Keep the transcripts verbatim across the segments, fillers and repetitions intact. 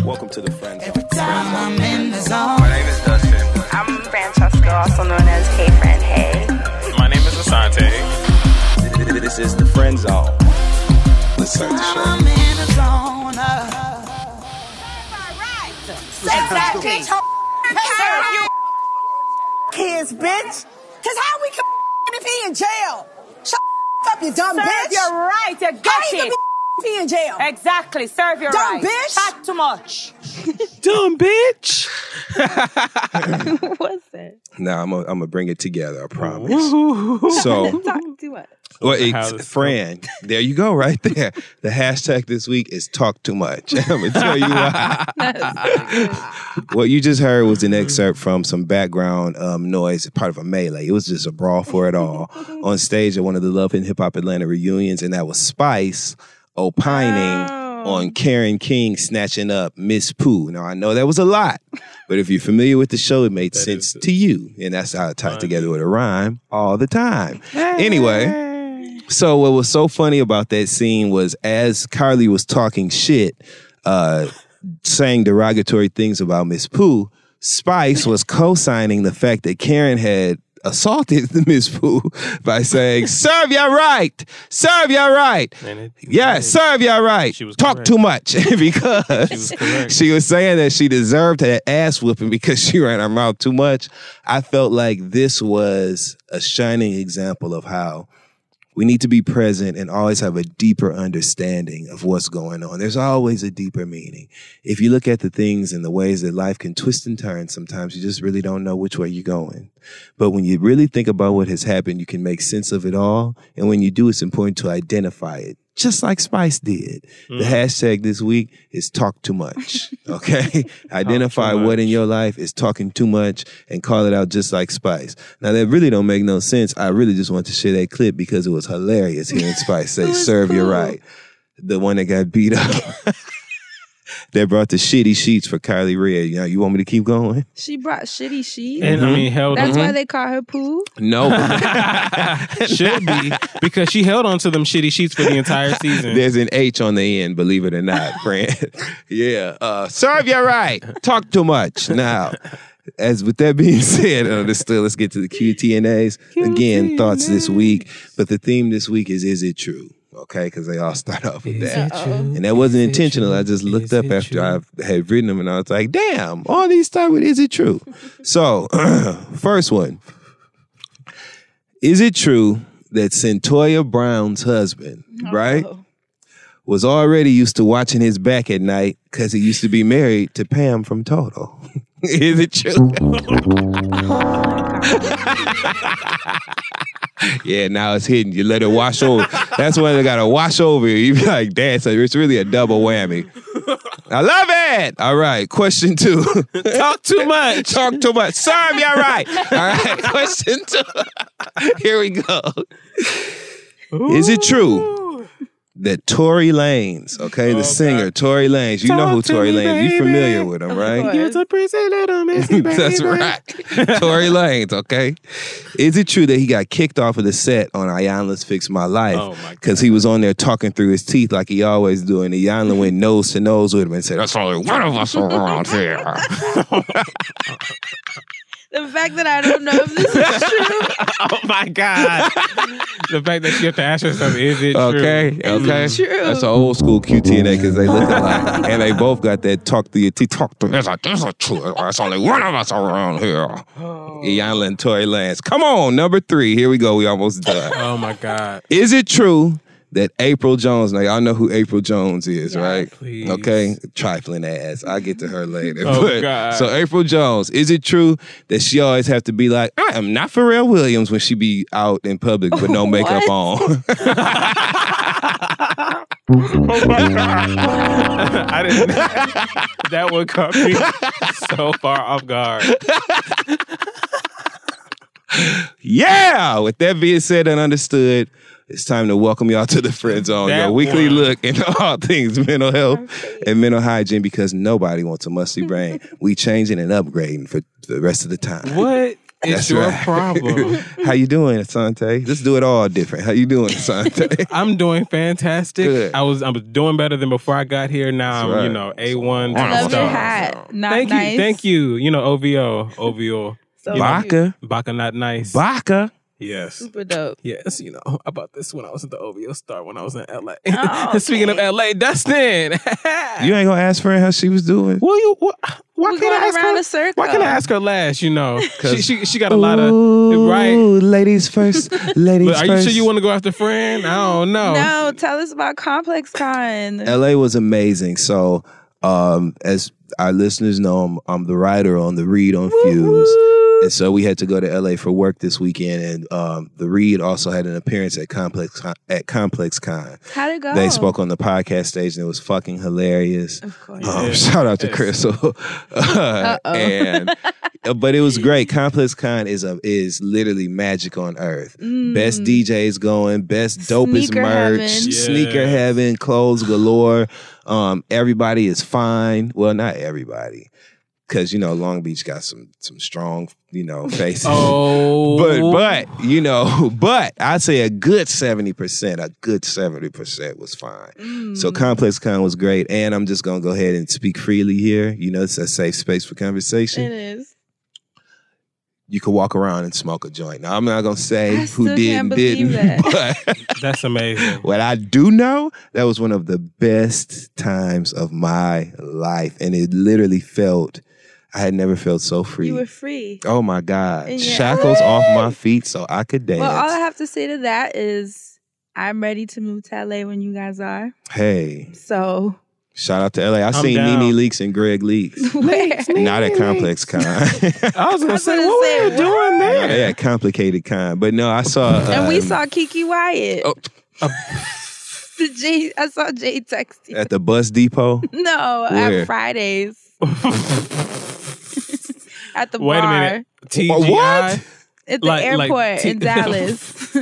Welcome to the Friend Zone. Every time I'm in the zone. My name is Dustin. I'm Francesca, also known as Hey Friend Hey. My name is Asante. This is the Friend Zone. Let's start the show. I'm in the zone. Uh, Exactly. Serve you kids, bitch. Cause how we can if he in jail? Shut up, you dumb Serve bitch. your right, you How get you it. gonna be if he in jail? Exactly, serve your Dumb right. bitch. Talk too much. Dumb bitch. What's that? Now I'm gonna I'm gonna bring it together. I promise. So, Talk too much. well, How it's this Fran. There you go, right there. The hashtag this week is talk too much. I'm gonna tell you why. What you just heard was an excerpt from some background um, noise, part of a melee. It was just a brawl for it all on stage at one of the Love and Hip Hop Atlanta reunions, and that was Spice opining Oh. on Karen King snatching up Miss Pooh. Now, I know that was a lot, but if you're familiar with the show, it made That sense is- to you, and that's how it tied Funny. together with a rhyme all the time. Anyway, so what was so funny about that scene was as Carly was talking shit, uh, saying derogatory things about Miss Pooh, Spice was co-signing the fact that Karen had assaulted Miss Pooh by saying, serve ya right, serve ya right. And it- Yeah, serve ya right. She was Talk correct. too much because She was correct. she was saying that she deserved that ass whooping because she ran her mouth too much. I felt like this was a shining example of how we need to be present and always have a deeper understanding of what's going on. There's always a deeper meaning. If you look at the things and the ways that life can twist and turn, sometimes you just really don't know which way you're going. But when you really think about what has happened, you can make sense of it all. And when you do, it's important to identify it, just like Spice did. Mm. The hashtag this week is talk too much, okay? Identify too what in much. your life is talking too much and call it out just like Spice. Now, that really don't make no sense. I really just want to share that clip because it was hilarious hearing Spice say, serve you right. The one that got beat up. That brought the shitty sheets for Kylie Red. You know, you want me to keep going? She brought shitty sheets. And I mean, held That's on. why they call her Pooh. No. Should be because she held on to them shitty sheets for the entire season. There's an H on the end, believe it or not, friend. Yeah. Uh, serve you right. Talk too much. Now, as with that being said, understood, let's get to the Q T N As. Again, thoughts this week. But the theme this week is, is it true? Okay, because they all start off with that. And that wasn't intentional. I just looked up after I had written them and I was like, damn, all these start with, is it true? So, first one. Is it true that Centoya Brown's husband, right, was already used to watching his back at night because he used to be married to Pam from Total? Is it true? Yeah, now it's hidden. You let it wash over. That's when they gotta wash over you. You be like, damn, so it's really a double whammy. I love it. All right, question two. Talk too much. Talk too much. Serve you right. All right, question two. Here we go. Is it true that Tory Lanez, okay, the Oh, singer, God. Tory Lanez, you know Talk who to Tory me, Lanez, you baby. familiar with him, right? course. Here's a pretty little messy baby. That's right. Tory Lanez, okay? Is it true that he got kicked off of the set on Ayanla's Fix My Life Oh, my because he was on there talking through his teeth like he always do, and Ayanla went nose to nose with him and said, that's only one of us around here. The fact that I don't know if this is true. Oh my God. The fact that you have to ask yourself, is it true? Okay, okay. true? That's an old school Q T N A because they look alike. And they both got that talk through your teeth. Talk through. That's, a, that's a true. That's only one of us around here. Oh. Ayanla and Tory Lanez. Come on, number three. Here we go. We almost done. Oh my God. Is it true that April Jones, now y'all know who April Jones is, right? please. Okay, trifling ass. I'll get to her later. Oh, But- God. So April Jones, is it true that she always have to be like, I am not Pharrell Williams when she be out in public with no makeup on? Oh my God. I didn't. That would cut me so far off guard. Yeah. With that being said and understood, it's time to welcome y'all to the Friend Zone, That your weekly one. look into all things mental health and mental hygiene because nobody wants a musty brain. We changing and upgrading for the rest of the time. What? It's That's your right. problem. How you doing, Asante? Let's do it all different. How you doing, Asante? I'm doing fantastic. Good. I was I was doing better than before I got here. Now That's I'm, right. you know, A one. I Love your hat. Not Thank nice. you. Thank you. You know, O V O. O V O. So You know, Baka. Baka not nice. Baka. Yes. super dope. Yes, you know, I bought this when I was at the O V O Star when I was in L A. Oh, Speaking of okay. L A, Dustin. You ain't gonna ask friend how she was doing? Well, you, what, why We're can't I going ask around her? a circle. Why can't I ask her last? You know, she, 'Cause- she she got a lot of Ooh, right. ladies first. Ladies But are you first. sure you want to go after friend? I don't know. No, tell us about Complex Con. L A was amazing. So, um, as our listeners know, I'm, I'm the writer on The Read on Fuse. And so we had to go to L A for work this weekend. And um, The Read also had an appearance at Complex Con, at Complex Con. How'd it go? They spoke on the podcast stage and it was fucking hilarious. Of course. Um, shout out to Crystal. Uh, and but it was great. Complex Con is a is literally magic on earth. Best D Js going, best dopest Mm. Sneaker merch, heaven. sneaker Yes. heaven, clothes galore. Um, everybody is fine. Well, not everybody, because you know Long Beach got some some strong you know faces. Oh, But but you know, but I'd say a good seventy percent, a good seventy percent was fine. So Complex Con was great, and I'm just gonna go ahead and speak freely here. You know, it's a safe space for conversation. It is. You can walk around and smoke a joint. Now I'm not gonna say I who still did can't and believe didn't, that. but that's amazing. what I do know, that was one of the best times of my life, and it literally felt. I had never felt so free. You were free. Oh my God. And you're- Shackles off my feet so I could dance. Well, all I have to say to that is I'm ready to move to L A when you guys are. Hey, So, shout out to L A. I I'm seen down. Nene Leaks and Greg Leaks. where? Not at Complex Con. I was gonna was say, gonna what say, were you what? doing No, there? they had Complicated Con. But no, I saw. And we um, saw Kiki Wyatt. Oh. The Jay, I saw Jay texting. at the bus depot. No, Where? at Fridays. At the Wait a bar. minute. T G I? What? At the Like- like airport T- in Dallas.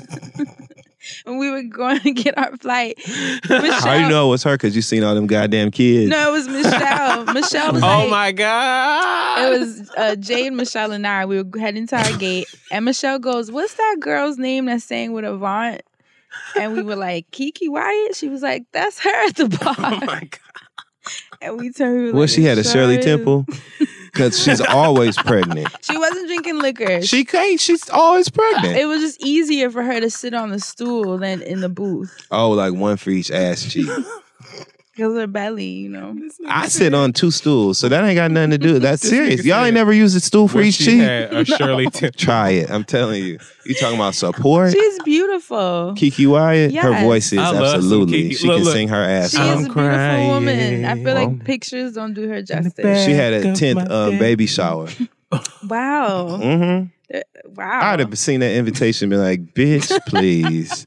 And we were going to get our flight. Michelle, How you know it was her? Because you seen all them goddamn kids. No, it was Michelle. Michelle was Oh like, my God. it was uh, Jade, Michelle, and I. We were heading to our gate. And Michelle goes, what's that girl's name that sang with Avant? And we were like, Kiki Wyatt? She was like, that's her at the bar. Oh my God. And we turned. We were Well, like, she had a "It Shirley sure is." Temple. Because she's always pregnant. She wasn't drinking liquor. She can't. She's always pregnant. It was just easier for her to sit on the stool than in the booth. Oh, like one for each ass cheek. Because her belly, you know. I sit on two stools, so that ain't got nothing to do. That's This serious. nigga Y'all said- ain't never used a stool for Well, each she cheek? had a Shirley Temple. Try it. I'm telling you. You talking about support? She's beautiful. Kiki Wyatt, her Yes. voice is I love some absolutely. Kiki. She Look, can look. sing her ass She off. is a I'm beautiful crying. woman. I feel like Well, pictures don't do her back. justice. She had a Back tenth of my um, day. baby shower. Wow. Mm-hmm. Wow. I'd have seen that invitation and been like, bitch, please.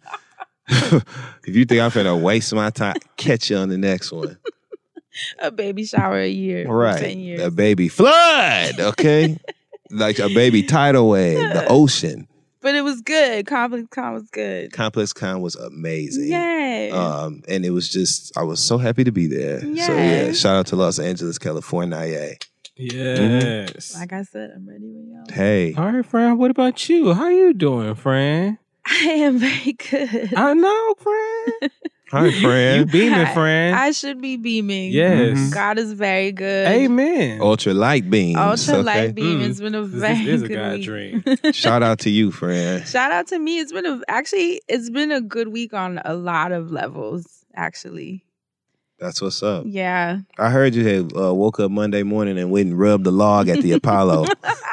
If you think I'm finna waste my time, catch you on the next one. A baby shower a year. For ten Right. years. A baby flood, okay? Like a baby tidal wave, the ocean. But it was good. Complex Con was good. Complex Con was amazing. Yay. Um, and it was just, I was so happy to be there. So Yay. yeah, shout out to Los Angeles, California. Yes. like I said, I'm ready when y'all. Hey, All right, friend. What about you? How you doing, friend? I am very good. I know, friend. hi, You friend. beaming, I- friend. I should be beaming. Yes. God is very good. Amen. Ultra light beams. Ultra okay? light beam. Mm. It's been a This very is a good God week. dream. Shout out to you, friend. Shout out to me. It's been a actually it's been a good week on a lot of levels. Actually, That's what's up. yeah. I heard you had uh, woke up Monday morning and went and rubbed the log at the Apollo.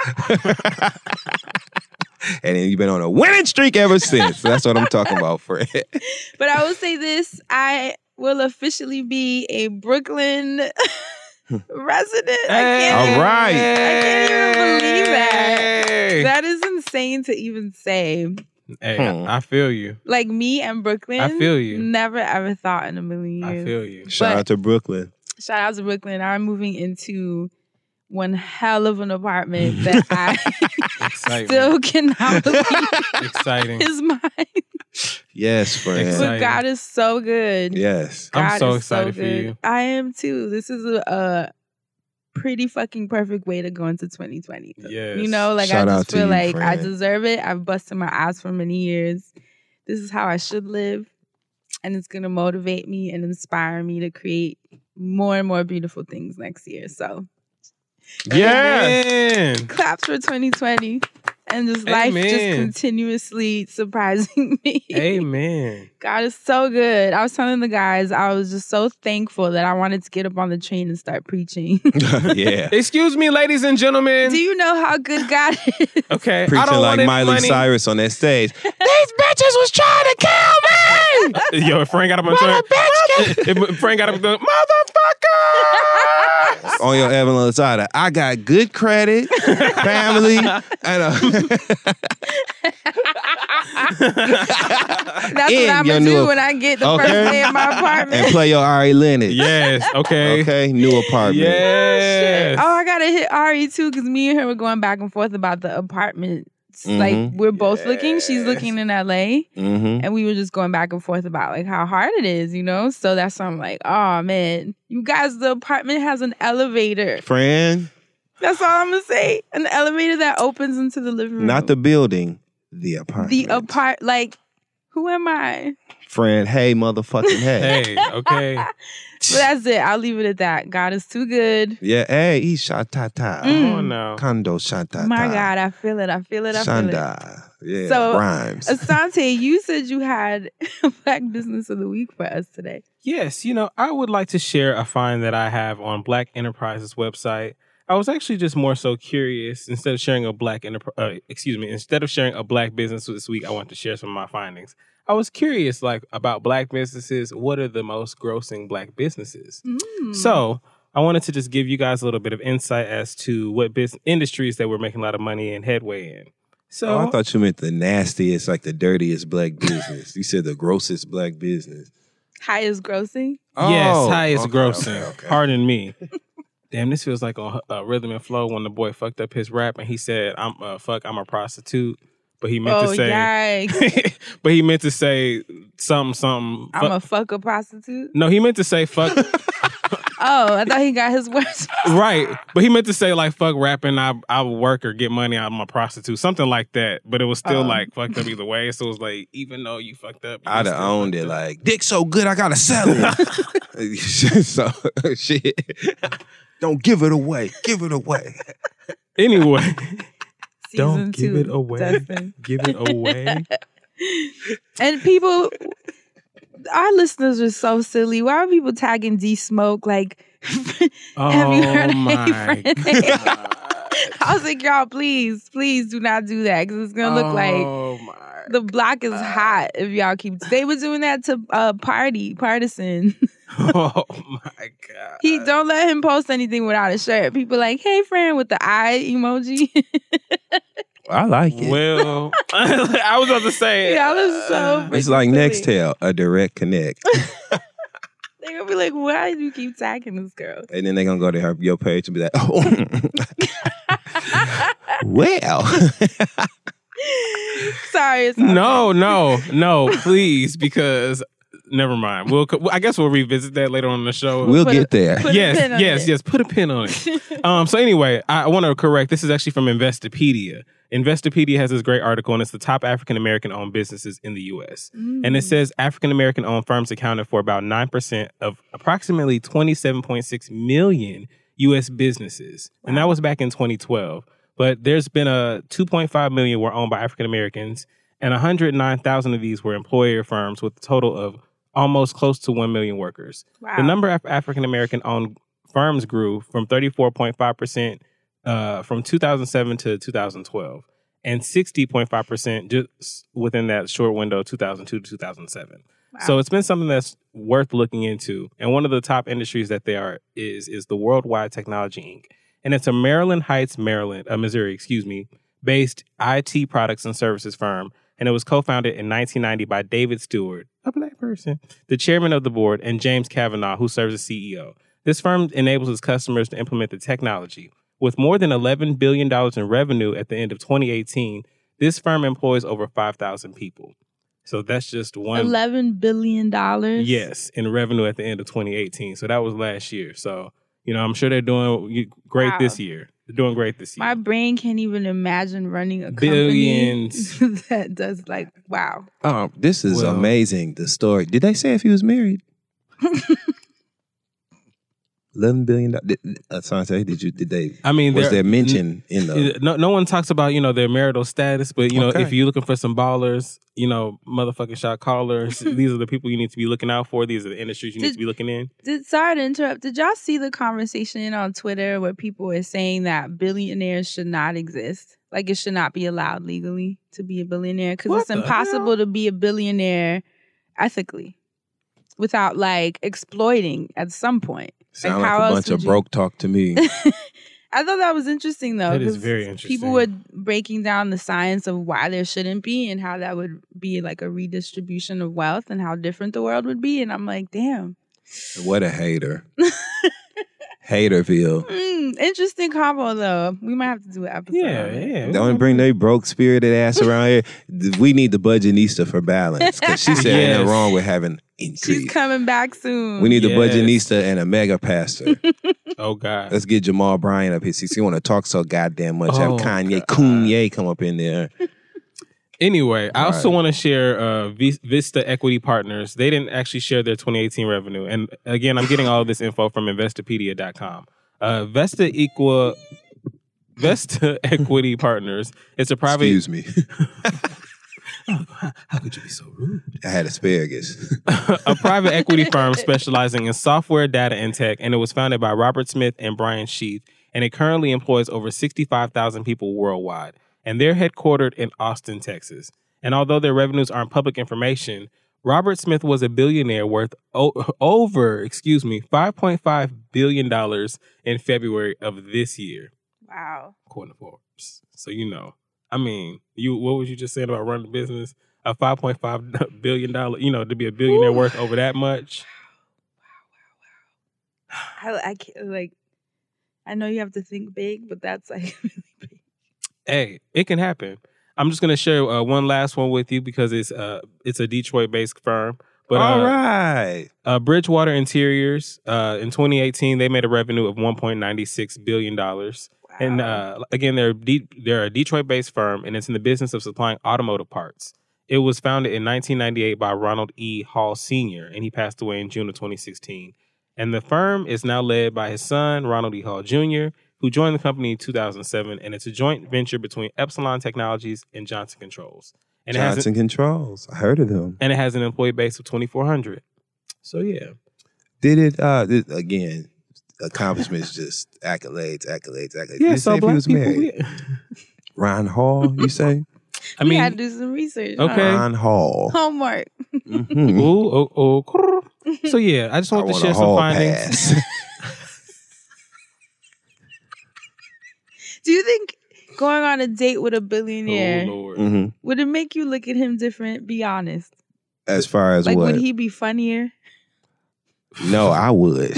And then you've been on a winning streak ever since. That's what I'm talking about, friend. But I will say this: I will officially be a Brooklyn resident. I can't. All right. I can't even believe that. Hey. That is insane to even say. Hey, Hmm. I, I feel you. Like me and Brooklyn. I feel you. Never ever thought in a million I years. feel you. Shout But- out to Brooklyn. Shout out to Brooklyn. I'm moving into one hell of an apartment that I Excitement. still cannot believe Exciting. is mine. Yes, friend. Exciting. But God is so good. Yes. I'm God so is excited for good. you. I am too. This is a, a pretty fucking perfect way to go into twenty twenty. Yes. You know, like Shout I out just to feel you, like I friend. deserve it. I've busted my ass for many years. This is how I should live. And it's going to motivate me and inspire me to create more and more beautiful things next year. So Yeah. Man. claps for twenty twenty. And just life just Amen. continuously surprising me. Amen. God is so good. I was telling the guys, I was just so thankful that I wanted to get up on the train and start preaching. Yeah. Excuse me, ladies and gentlemen. Do you know how good God is? Okay. I Preaching don't like want any Miley money. Cyrus on that stage. These bitches was trying to kill me. Yo, if Frank got up on train. If Frank got up and go, motherfucker! On your Evelyn Lozada, I got good credit, family, and a That's In what I'm your going to new- do when I get the Okay. first day in my apartment. and play your Ari Lennox. Yes, okay. Okay, new apartment. Yes. Oh, I gotta hit Ari too because me and her were going back and forth about the apartments. Like Mhm. we're both looking. She's looking in L A, Mm-hmm. and we were just going back and forth about like how hard it is, you know. So that's why I'm like, oh man, you guys, the apartment has an elevator. Friend, That's all I'm gonna say. An elevator that opens into the living room. not the building, the apartment. the apart. Like, who am I? Friend, hey, motherfucking hey. Hey, okay. But that's it. I'll leave it at that. God is too good. Yeah, hey, he shot tata. Mm. Come on now. Condo shot tata. My God, I feel it. I feel it. I feel it. Shanda. Yeah, So, rhymes. Asante, you said you had a Black Business of the Week for us today. Yes, you know, I would like to share a find that I have on Black Enterprise's website. I was actually just more so curious. Instead of sharing a black enterprise, uh, excuse me, instead of sharing a black business this week, I want to share some of my findings. I was curious, like about black businesses. What are the most grossing black businesses? Mm. So I wanted to just give you guys a little bit of insight as to what business industries that were making a lot of money and headway in. So Oh, I thought you meant the nastiest, like the dirtiest black business. You said the grossest black business. Highest grossing? yes, Oh, highest okay, grossing. okay, okay. Pardon me. Damn, this feels like on uh, Rhythm and Flow when the boy fucked up his rap and he said, "I'm uh, fuck, I'm a prostitute," but he meant Oh, to say, yikes. but he meant to say something, something. I'm fuck- a fuck a prostitute? no, he meant to say fuck. Oh, I thought he got his words. Right, but he meant to say like fuck rapping. I I work or get money. I'm a prostitute, something like that. But it was still Oh. like fucked up either way. So it was like even though you fucked up, you I'd have still owned fucked it up. like, dick so good, I gotta sell it. So, shit. Don't give it away. Give it away. Anyway, Season don't two, give it away. Dustin. Give it away. And people, our listeners are so silly. Why are people tagging D Smoke? Like, have you heard Oh of my Hey Friend? I was like, y'all, please, please do not do that because it's gonna look like Oh my. the block is hot if y'all keep. They were doing that to uh, Party Partisan. Oh my god. He don't let him post anything without a shirt. People like, hey friend, with the eye emoji. I like it. Well, I was about to say. Y'all are so. It's freaking like silly. Nextel, a direct connect. They're gonna be like, why do you keep tagging this girl? And then they're gonna go to her your page and be like, oh well. Sorry, it's not No, no, no, please, because never mind. We'll. I guess we'll revisit that later on in the show. We'll Put get a- there. put a yes, pin on yes, it. yes. Put a pin on it. um. So anyway, I, I want to correct. This is actually from Investopedia. Investopedia has this great article, and it's the top African American owned businesses in the U S. Mm. And it says African American owned firms accounted for about nine percent of approximately twenty-seven point six million U S businesses, and that was back in twenty twelve. But there's been a two point five million were owned by African Americans, and one hundred nine thousand of these were employer firms with a total of almost close to one million workers. Wow. The number of African American owned firms grew from thirty-four point five percent uh, from two thousand seven to two thousand twelve, and sixty point five percent just within that short window, two thousand two to two thousand seven. So it's been something that's worth looking into. And one of the top industries that they are is is the Worldwide Technology Incorporated. And it's a Maryland Heights, Maryland, uh, Missouri, excuse me, based I T products and services firm. And it was co-founded in nineteen ninety by David Stewart, a black person, the chairman of the board, and James Kavanaugh, who serves as C E O. This firm enables its customers to implement the technology. With more than eleven billion dollars in revenue at the end of twenty eighteen, this firm employs over five thousand people. So that's just one. eleven billion dollars. Yes, in revenue at the end of twenty eighteen. So that was last year. So You know, I'm sure they're doing great Wow. this year. They're doing great this year. My brain can't even imagine running a Billions. company that does like, wow. Oh, this is Well- amazing. The story. Did they say if he was married? Eleven billion dollars. Asante, did you? Did they? I mean, was there- there mention in the? no, no one talks about, you know, their marital status, but, you know, Okay. if you're looking for some ballers, you know, motherfucking shot callers, these are the people you need to be looking out for. These are the industries you need Did- to be looking in. Did sorry to interrupt. Did y'all see the conversation on Twitter where people were saying that billionaires should not exist? Like it should not be allowed legally to be a billionaire because What it's the impossible to be a billionaire ethically without like exploiting at some point. Sound like, like how a else bunch would of you- broke talk to me. I thought that was interesting though. That is 'cause very interesting. People were breaking down the science of why there shouldn't be and how that would be like a redistribution of wealth and how different the world would be. And I'm like, damn. What a hater. Haterville. Mm, interesting combo though. We might have to do an episode. Yeah, on it. yeah. Don't bring they broke spirited ass around here. We need the budgetista for balance. Because she said ain't Yes. nothing wrong with having She's increase. coming back soon. We need the Yes. budgetista and a mega pastor. Oh, God. Let's get Jamal Bryant up here. See, you want to talk so goddamn much. Have Oh, Kanye, Kanye come up in there. Anyway, I also Right. want to share uh, V- Vista Equity Partners. They didn't actually share their twenty eighteen revenue. And again, I'm getting all of this info from Investopedia dot com. Uh, Vesta Equa, Vesta Equity Partners. It's a private. Excuse me. How could you be so rude? I had asparagus. A private equity firm specializing in software, data, and tech, and it was founded by Robert Smith and Brian Sheath, and it currently employs over sixty-five thousand people worldwide, and they're headquartered in Austin, Texas. And although their revenues aren't public information, Robert Smith was a billionaire worth o- over, excuse me, five point five billion dollars in February of this year, Wow. according to Forbes. So, you know, I mean, you what was you just saying about running a business? A five point five billion dollars, you know, to be a billionaire Ooh. worth over that much. I, I can't, like, I know you have to think big, but that's like really big. Hey, it can happen. I'm just gonna share uh, one last one with you because it's uh it's a Detroit-based firm. But uh, All right. uh, Bridgewater Interiors uh, in twenty eighteen they made a revenue of one point nine six billion dollars. Wow. And uh, again, they're De- they're a Detroit-based firm, and it's in the business of supplying automotive parts. It was founded in nineteen ninety-eight by Ronald E. Hall Senior, and he passed away in June of twenty sixteen. And the firm is now led by his son, Ronald E. Hall Junior, who joined the company in two thousand seven, and it's a joint venture between Epsilon Technologies and Johnson Controls. And it has Johnson a, Controls. I heard of them. and it has an employee base of twenty-four hundred. So yeah, Did it, uh, this, again, accomplishments, just accolades, accolades, accolades. yeah. Did it So say if he black was people, married? yeah. Ron Hall, you say? I we mean, had to do some research. huh? Okay. Ron Hall. Homework. Mhm. ooh, oh, oh, crrr. So yeah, I just I want to want share a some hall findings. pass. Do you think going on a date with a Oh billionaire Lord. hmm would it make you look at him different? Be honest. As far as Like, what? would he be funnier? No, I would.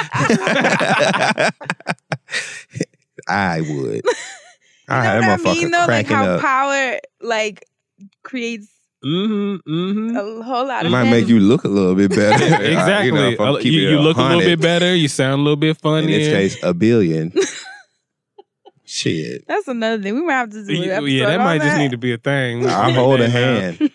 I would. I had You know that what I mean? motherfucker Though, like cracking how up. power like creates Mm-hmm. Mm-hmm. a whole lot It of might men. make you look a little bit better. Exactly. You, know, if I'm Uh, keeping you it you look a little hundred. bit better. You sound a little bit In funnier. this case, a billion. Shit. That's another thing. We might have to do an yeah, episode yeah, that on might just that. need to be a thing. I'll hold a Now. hand.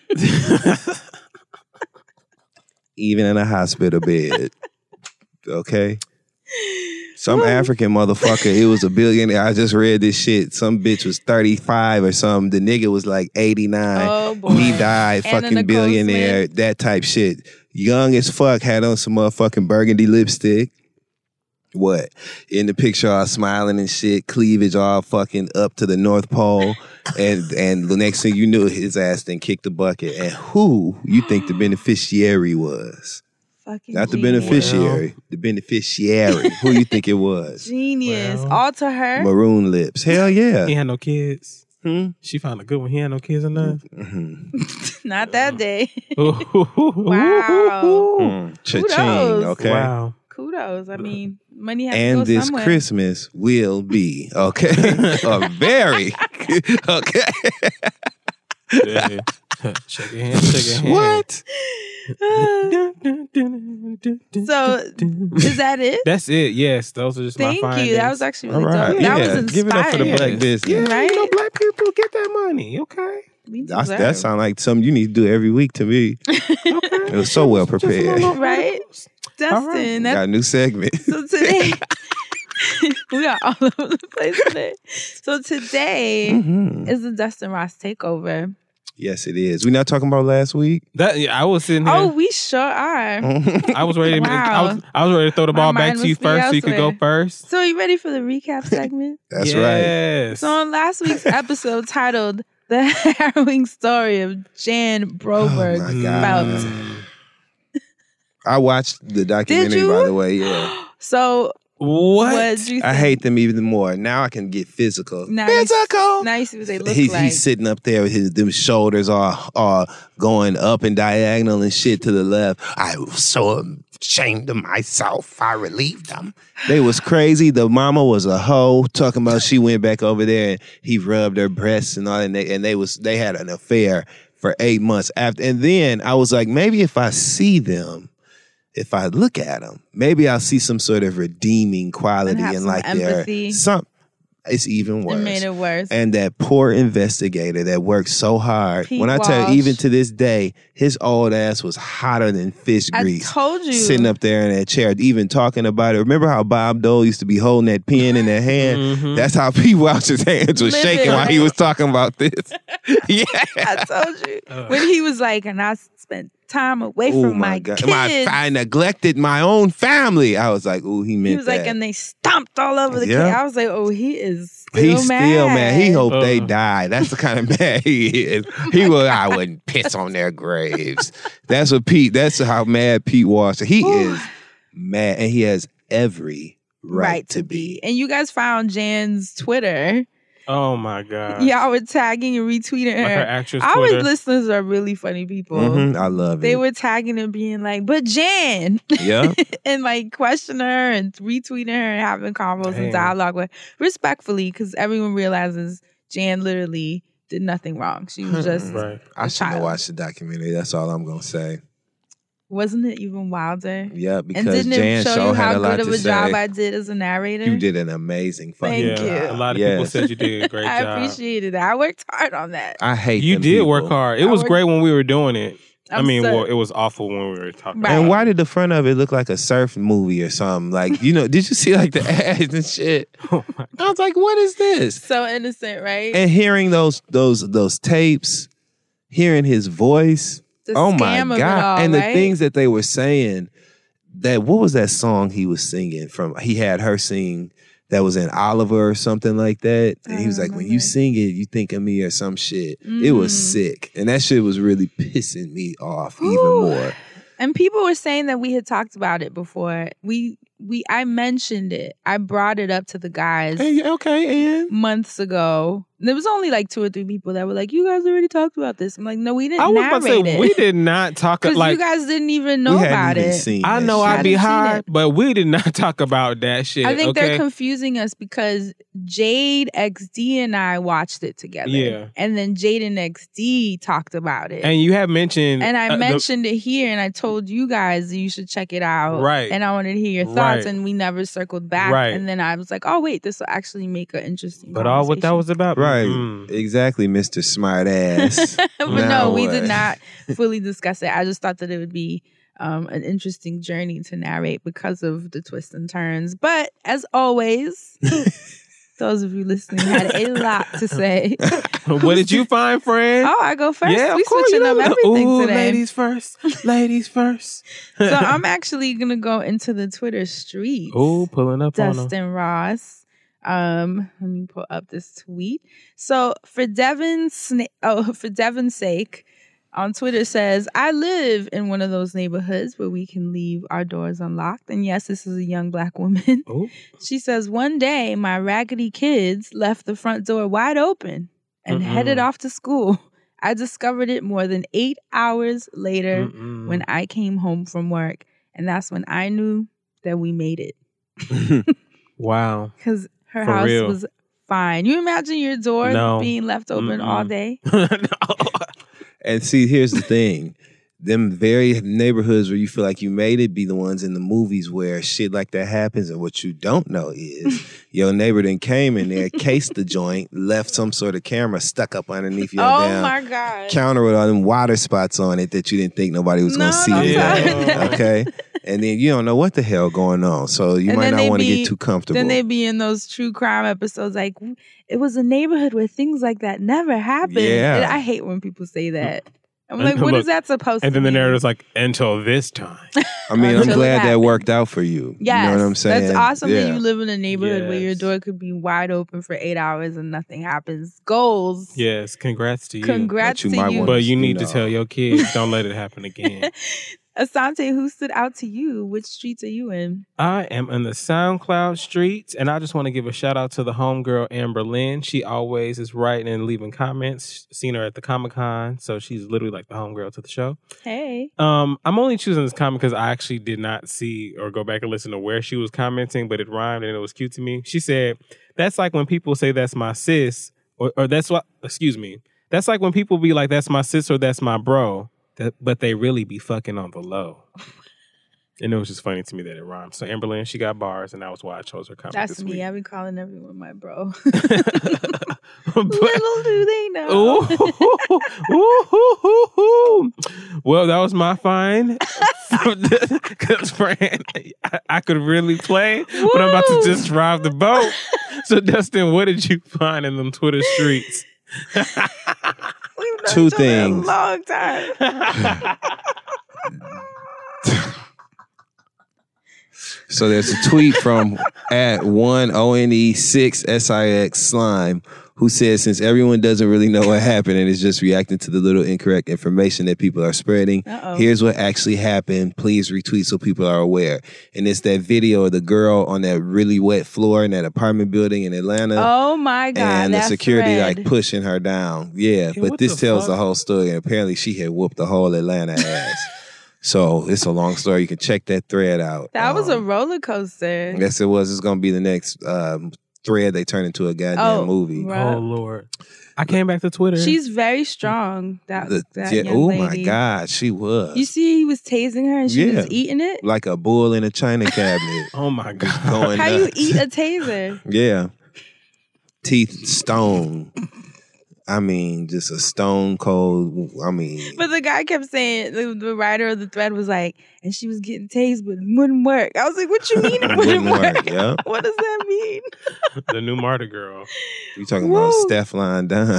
Even in a hospital bed. Okay? Some African motherfucker, it was a billionaire. I just read this shit. Some bitch was thirty-five or something. The nigga was like eighty-nine. Oh boy. He died, Anna fucking Nicole billionaire, Smith. that type shit. Young as fuck, had on some motherfucking burgundy lipstick. What? In the picture, all smiling and shit, cleavage all fucking up to the North Pole. And and the next thing you knew, his ass then kicked the bucket. And who you think the beneficiary was? Fucking Not the genius. beneficiary, the beneficiary. Who you think it was? Genius. Well. All to her. Maroon lips. Hell yeah. He had no kids. Hmm? She found a good one. He had no kids or none. Mhm. Not that day. wow. Mm. Cha-ching, Kudos. okay? Wow. Kudos. I mean, money has to And go this somewhere. Christmas will be, okay? a very, okay? Yeah. Shake your hand, shake your hand. What? So is that it? That's it. Yes, those are just Thank my you. That findings. was actually All really right. dope. Yeah. That was Give it up for the inspiring. black business. Yeah, Right? you know, black people get that money. Okay. We That's, deserve. that sounds like something you need to do every week to me. It was so well prepared. Right? Dustin, Got that's a new segment. so today we got all over the place today. So today Mhm. is the Dustin Ross takeover. Yes, it is. We not talking about last week. That yeah, I was sitting here. Oh, we sure are. I was ready. To, I Wow. was. I was ready to throw the My ball back mind to you must be first, so you could go elsewhere. first. So you ready for the recap segment? That's right. yes. So on last week's episode titled The Harrowing Story of Jan Broberg Oh my God. Felt. I watched the documentary, you? by the way. Yeah. So What? what did you think? I hate them even more. Now I can get physical. Now you- physical. Now you see what they look He's, like. he's sitting up there with his them shoulders are are going up and diagonal and shit to the left. I was so ashamed of myself. I relieved them. They was crazy. The mama was a hoe, talking about she went back over there and he rubbed her breasts and all, and they and they was they had an affair for eight months after. And then I was like, maybe if I see them, if I look at them, maybe I'll see some sort of redeeming quality have and some like empathy. their some. It's even worse. It made it worse. And that poor investigator that worked so hard. Pete when I tell Walsh. you, even to this day, his old ass was hotter than fish I grease. told you. Sitting up there in that chair, even talking about it. Remember how Bob Dole used to be holding that pen in that hand? Mhm. That's how Pete Walsh's hands was Live shaking it, while he right? was talking about this. yeah. I told you. When he was like, and I spent time away Oh from my my, God. kids. My, I neglected my own family. I was like, oh, he meant He was that. like, and they stomped all over the Yeah. kid. I was like, oh, he is still He's mad. still mad. He hope they Uh. die. That's the kind of man he is. He will. I wouldn't piss on their graves. That's what Pete. That's how mad Pete Walsh. He is mad, and he has every right, right to be. And you guys found Jan's Twitter. Oh my god. Y'all were tagging and retweeting her. Like her actress Our Twitter. listeners are really funny people. Mhm, I love They it. were tagging and being like, but Jan, Yeah. and like questioning her and retweeting her and having convos Damn. and dialogue with respectfully, because everyone realizes Jan literally did nothing wrong. She was just Right. I a shouldn't have child. watched the documentary. That's all I'm gonna say. Wasn't it even wilder? Yeah, And because didn't Jan it show Shaw you had how a lot good of to a job say. I did as a narrator? You did an amazing fucking Thank yeah. you. A lot of Yes. people said you did a great I job. appreciated it. I worked hard on that. I hate You them did people. work hard. It I was worked- great when we were doing it. i I'm mean, so- well, it was awful when we were talking. Right. about And it. why did the front of it look like a surf movie or something? Like, you know, did you see like the ads and shit? Oh my I was like, what is this? So innocent, right? And hearing those those those tapes, hearing his voice, The oh my scam of it god! all, and the right? things that they were saying. That what was that song he was singing from? He had her sing that was in Oliver or something like that. And he was like, when you sing it, you think of me or some shit. It was Mm. sick, and that shit was really pissing me off even Ooh. more. And people were saying that we had talked about it before. We we I mentioned it. I brought it up to the guys Hey, okay, and months ago. There was only like two or three people that were like, "You guys already talked about this." I'm like, "No, we didn't I was narrate about to say it we did not talk because like. you guys didn't even know we about hadn't even it." seen. I that know shit. I'd be Hadn't seen high, it. but we did not talk about that shit. I think okay? they're confusing us because Jade X D and I watched it together. Yeah. And then Jaden X D talked about it. And you have mentioned, And I uh, the- mentioned it here, and I told you guys you should check it out. Right. And I wanted to hear your thoughts, Right. and we never circled back. Right. And then I was like, oh, wait, this will actually make an interesting but all what that conversation. was about, Right, Mm. exactly, Mister Smart Ass. But Now no, we what? did not fully discuss it. I just thought that it would be um, an interesting journey to narrate because of the twists and turns. But as always, those of you listening had a lot to say. What did you find, friend? Oh, I go first. yeah, of we course, switching you up know. everything Ooh, today. ladies first, ladies first. So I'm actually gonna go into the Twitter streets. Ooh, pulling up on them. Dustin Ross. Um, let me pull up this tweet. So for Devin's sna- oh, for Devin's sake, on Twitter says, I live in one of those neighborhoods where we can leave our doors unlocked. And yes, this is a young black woman. Ooh. She says, one day my raggedy kids left the front door wide open and Mm-mm. headed off to school. I discovered it more than eight hours later Mm-mm. when I came home from work. And that's when I knew that we made it. Wow. Because her For house real. was fine. You imagine your door No. being left open Mm-mm. all day? No. And see, here's the thing. Them very neighborhoods where you feel like you made it be the ones in the movies where shit like that happens. And what you don't know is your neighbor then came in there, cased the joint, left some sort of camera stuck up underneath your Oh damn my God. counter with all them water spots on it that you didn't think nobody was No, going to see. don't it. tell me that. Okay. And then you don't know what the hell going on. So you And might then not they want to be- get too comfortable. Then they be in those true crime episodes like, it was a neighborhood where things like that never happened. Yeah. And I hate when people say that. I'm And like, what look, is that supposed And to then the mean? narrative's like, until this time. I mean, I'm Until it glad that happened. worked out for you. Yes, You know what I'm saying? that's awesome that Yeah. you live in a neighborhood where your Yes. door could be wide open for eight hours and nothing happens. Goals. Yes, congrats to you. Congrats But you to might you. wanna- But you You need to know. tell your kids, don't let it happen again. Asante, who stood out to you? Which streets are you in? I am in the SoundCloud streets, and I just want to give a shout out to the homegirl Amber Lynn. She always is writing and leaving comments. Seen her at the Comic Con, so she's literally like the homegirl to the show. Hey. Um, I'm only choosing this comment because I actually did not see or go back and listen to where she was commenting, but it rhymed and it was cute to me. She said, "That's like when people say that's my sis, or, or that's what. Excuse me. That's like when people be like that's my sis or that's my bro, that, but they really be fucking on the low." And it was just funny to me that it rhymed. So Amber Lynn, she got bars, and that was why I chose her comment That's this me. week. I be calling everyone my bro. But- Little do they know. Ooh, ooh, ooh, ooh, ooh. Well, that was my find. Because, Fran, I, I could really play, but I'm about to Woo. just drive the boat. So, Dustin, what did you find in them Twitter streets? We've known Two each other things. A long time. So there's a tweet from at one O N E six S I X slime who says, since everyone doesn't really know what happened and is just reacting to the little incorrect information that people are spreading, Uh-oh. here's what actually happened. Please retweet so people are aware. And it's that video of the girl on that really wet floor in that apartment building in Atlanta. Oh my God. And the that security thread. like pushing her down. Yeah, Yeah, but what this the tells fuck? the whole story. And apparently she had whooped the whole Atlanta ass. So it's a long story. You can check that thread out. That was a Um, roller coaster. Yes, it was. It's going to be the next um, thread they turn into a goddamn Oh, movie. right. Oh, Lord. I came back to Twitter. She's very strong. That, The- that yeah, young oh lady. my God, she was. You see, he was tasing her and she Yeah. was eating it. like a bull in a china cabinet. Oh, my God. going How you nuts. eat a taser? Yeah. Teeth stone. I mean, just a stone cold. I mean, But the guy kept saying, the, the writer of the thread was like, and she was getting tased, but it wouldn't work. I was like, what you mean it wouldn't, Wouldn't work, work? yeah. What does that mean? The new Marta girl. you talking Woo. about Stefan Dunn.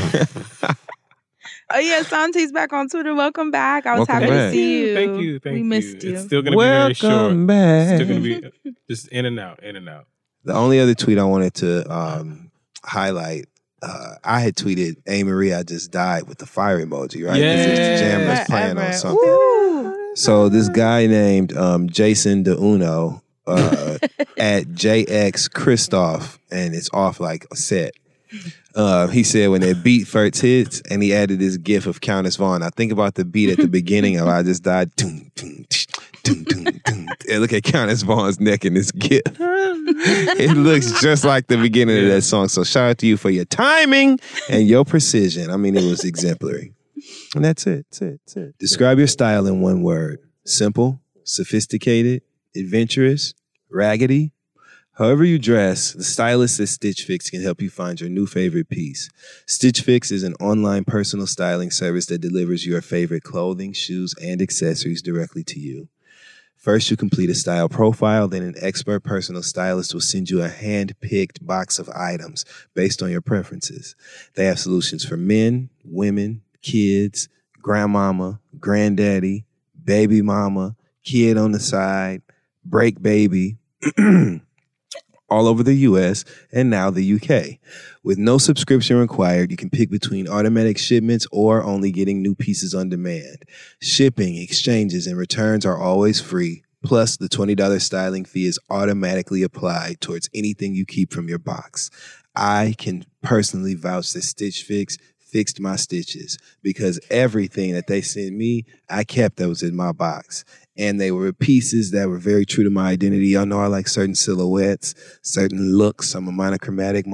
Oh yeah, Sante's back on Twitter. Welcome back. I was Welcome happy back. to see you. Thank you. Thank we you. missed you. It's still going to be very short. Welcome back. It's still going to be just in and out, in and out. The only other tweet I wanted to um, highlight, uh, I had tweeted, "Hey Marie, I just died" with the fire emoji, right? Yeah. This is the jam that's playing on Whatever. something. Woo. So this guy named um, Jason DeUno uh, at J X Christoph, and it's off like a set. Uh, he said when that beat first hits, and he added this gif of Countess Vaughn. I think about the beat at the beginning of "I Just Died." Doom, doom, tsh, doom, doom, doom. And look at Countess Vaughn's neck in this gif. It looks just like the beginning of that song. So shout out to you for your timing and your precision. I mean, it was exemplary. And that's it. That's it. That's it. Describe your style in one word: simple, sophisticated, adventurous, raggedy. However you dress, the stylist at Stitch Fix can help you find your new favorite piece. Stitch Fix is an online personal styling service that delivers your favorite clothing, shoes, and accessories directly to you. First, you complete a style profile, then an expert personal stylist will send you a hand-picked box of items based on your preferences. They have solutions for men, women, kids, grandmama, granddaddy, baby mama, kid on the side, break baby, all over the U S and now the U K. With no subscription required, you can pick between automatic shipments or only getting new pieces on demand. Shipping, exchanges, and returns are always free. Plus, the twenty dollars styling fee is automatically applied towards anything you keep from your box. I can personally vouch that Stitch Fix fixed my stitches because everything that they sent me, I kept those in my box. And they were pieces that were very true to my identity. Y'all know I like certain silhouettes, certain looks. I'm a monochromatic mother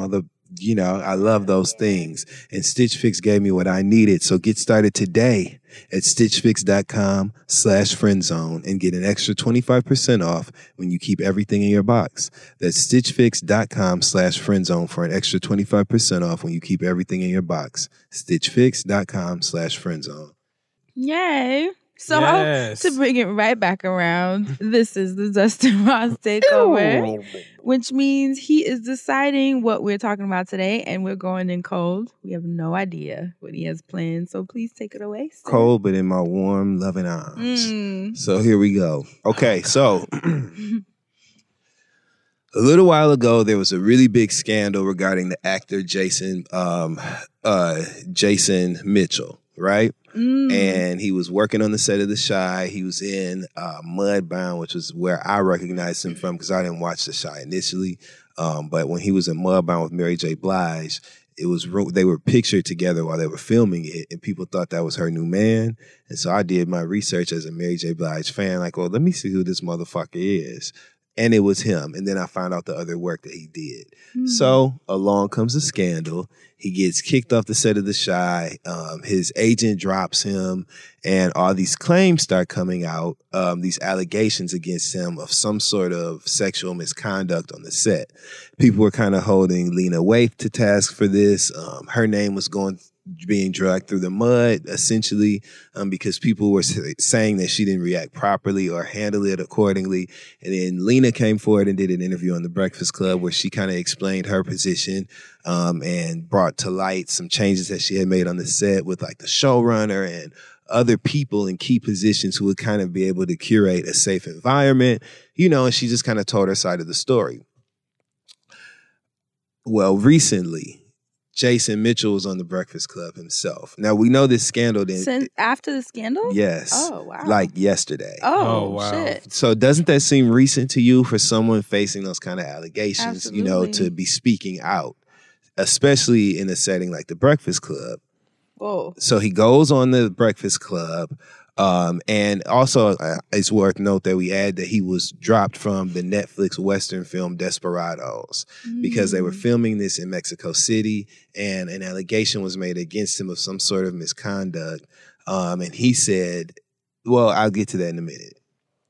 You know, I love those things. And Stitch Fix gave me what I needed. So get started today at stitchfix.com slash friendzone and get an extra twenty-five percent off when you keep everything in your box. That's stitchfix.com slash friendzone for an extra twenty-five percent off when you keep everything in your box. stitchfix.com slash friendzone. Yay. So Yes. to bring it right back around, this is the Dustin Ross takeover, which means he is deciding what we're talking about today, and we're going in cold. We have no idea what he has planned, so please take it away, sir. Cold, but in my warm, loving arms. Mm. So here we go. Okay, so a little while ago, there was a really big scandal regarding the actor Jason um, uh, Jason Mitchell, right? Mm. And he was working on the set of The Chi. He was in uh, Mudbound, which was where I recognized him from because I didn't watch The Chi initially. Um, but when he was in Mudbound with Mary J. Blige, it was they were pictured together while they were filming it, and people thought that was her new man. And so I did my research as a Mary J. Blige fan, like, well, let me see who this motherfucker is. And it was him. And then I found out the other work that he did. Mm. So along comes a scandal. He gets kicked off the set of The Chi. Um, his agent drops him, and all these claims start coming out, um, these allegations against him of some sort of sexual misconduct on the set. People were kind of holding Lena Waithe to task for this. Um, her name was going being dragged through the mud, essentially, um, because people were saying that she didn't react properly or handle it accordingly. And then Lena came forward and did an interview on The Breakfast Club where she kind of explained her position um, and brought to light some changes that she had made on the set with like the showrunner and other people in key positions who would kind of be able to curate a safe environment, you know, and she just kind of told her side of the story. Well, recently, Jason Mitchell was on The Breakfast Club himself. Now, we know this scandal didn't... Since after the scandal? Yes. Oh, wow. Like yesterday. Oh, Oh, wow. shit. So doesn't that seem recent to you for someone facing those kind of allegations, you know, Absolutely. to be speaking out, especially in a setting like The Breakfast Club? Whoa. So he goes on The Breakfast Club. Um, and also, uh, it's worth note that we add that he was dropped from the Netflix Western film Desperados because they were filming this in Mexico City, and an allegation was made against him of some sort of misconduct. Um, and he said, well, I'll get to that in a minute.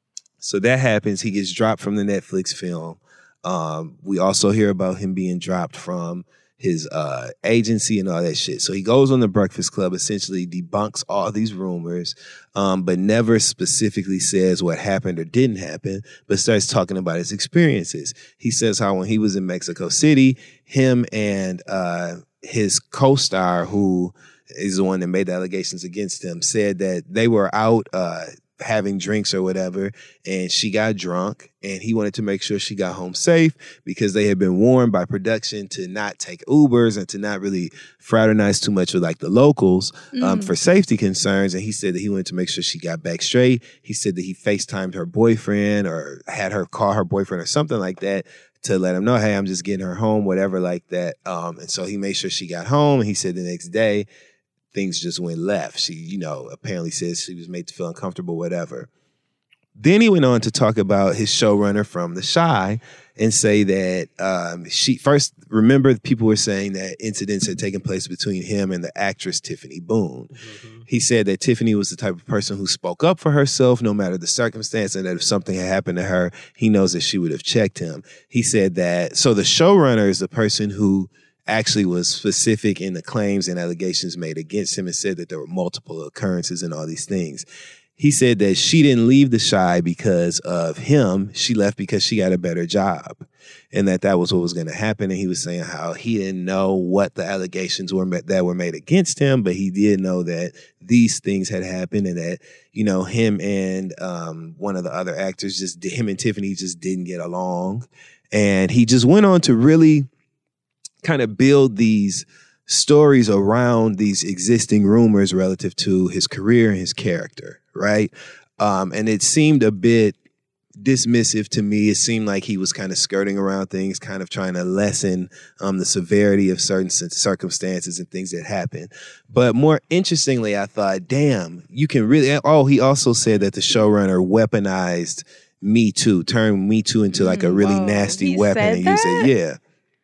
So that happens. He gets dropped from the Netflix film. Um, we also hear about him being dropped from his uh, agency and all that shit. So he goes on The Breakfast Club, essentially debunks all these rumors, um, but never specifically says what happened or didn't happen, but starts talking about his experiences. He says how when he was in Mexico City, him and uh, his co-star, who is the one that made the allegations against him, said that they were out uh, having drinks or whatever, and she got drunk, and he wanted to make sure she got home safe because they had been warned by production to not take Ubers and to not really fraternize too much with like the locals um, Mm. for safety concerns. And he said that he wanted to make sure she got back straight. He said that he FaceTimed her boyfriend or had her call her boyfriend or something like that to let him know, hey, I'm just getting her home, whatever like that. Um, and so he made sure she got home. And he said the next day, things just went left. She, you know, apparently says she was made to feel uncomfortable, whatever. Then he went on to talk about his showrunner from The Chi and say that um, she first, remember, people were saying that incidents had taken place between him and the actress Tiffany Boone. Mm-hmm. He said that Tiffany was the type of person who spoke up for herself no matter the circumstance, and that if something had happened to her, he knows that she would have checked him. He said that, so the showrunner is the person who actually was specific in the claims and allegations made against him and said that there were multiple occurrences and all these things. He said that she didn't leave The Chi because of him. She left because she got a better job, and that that was what was going to happen. And he was saying how he didn't know what the allegations were that were made against him, but he did know that these things had happened, and that, you know, him and um, one of the other actors, just him and Tiffany just didn't get along. And he just went on to really kind of build these stories around these existing rumors relative to his career and his character, right? Um, and it seemed a bit dismissive to me. It seemed like he was kind of skirting around things, kind of trying to lessen um, the severity of certain circumstances and things that happen. But more interestingly, I thought, damn, you can really... Oh, he also said that the showrunner weaponized Me Too, turned Me Too into like a really Whoa. nasty He weapon said and used that? it. Yeah.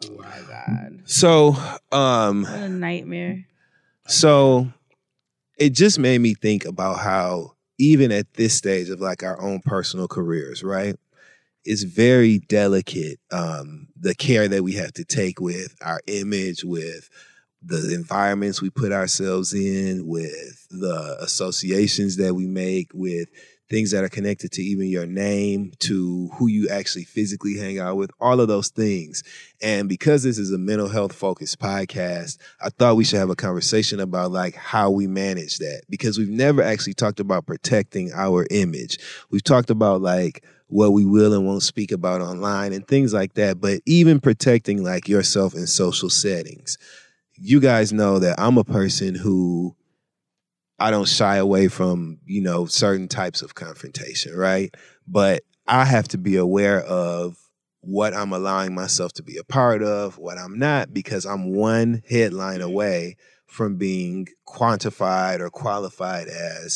Oh my God. So, um, What a nightmare. so it just made me think about how even at this stage of like our own personal careers, right? It's very delicate, um, the care that we have to take with our image, with the environments we put ourselves in, with the associations that we make, with things that are connected to even your name, to who you actually physically hang out with, all of those things. And because this is a mental health focused podcast, I thought we should have a conversation about like how we manage that, because we've never actually talked about protecting our image. We've talked about like what we will and won't speak about online and things like that, but even protecting like yourself in social settings. You guys know that I'm a person who I don't shy away from, you know, certain types of confrontation, right? But I have to be aware of what I'm allowing myself to be a part of, what I'm not, because I'm one headline away from being quantified or qualified as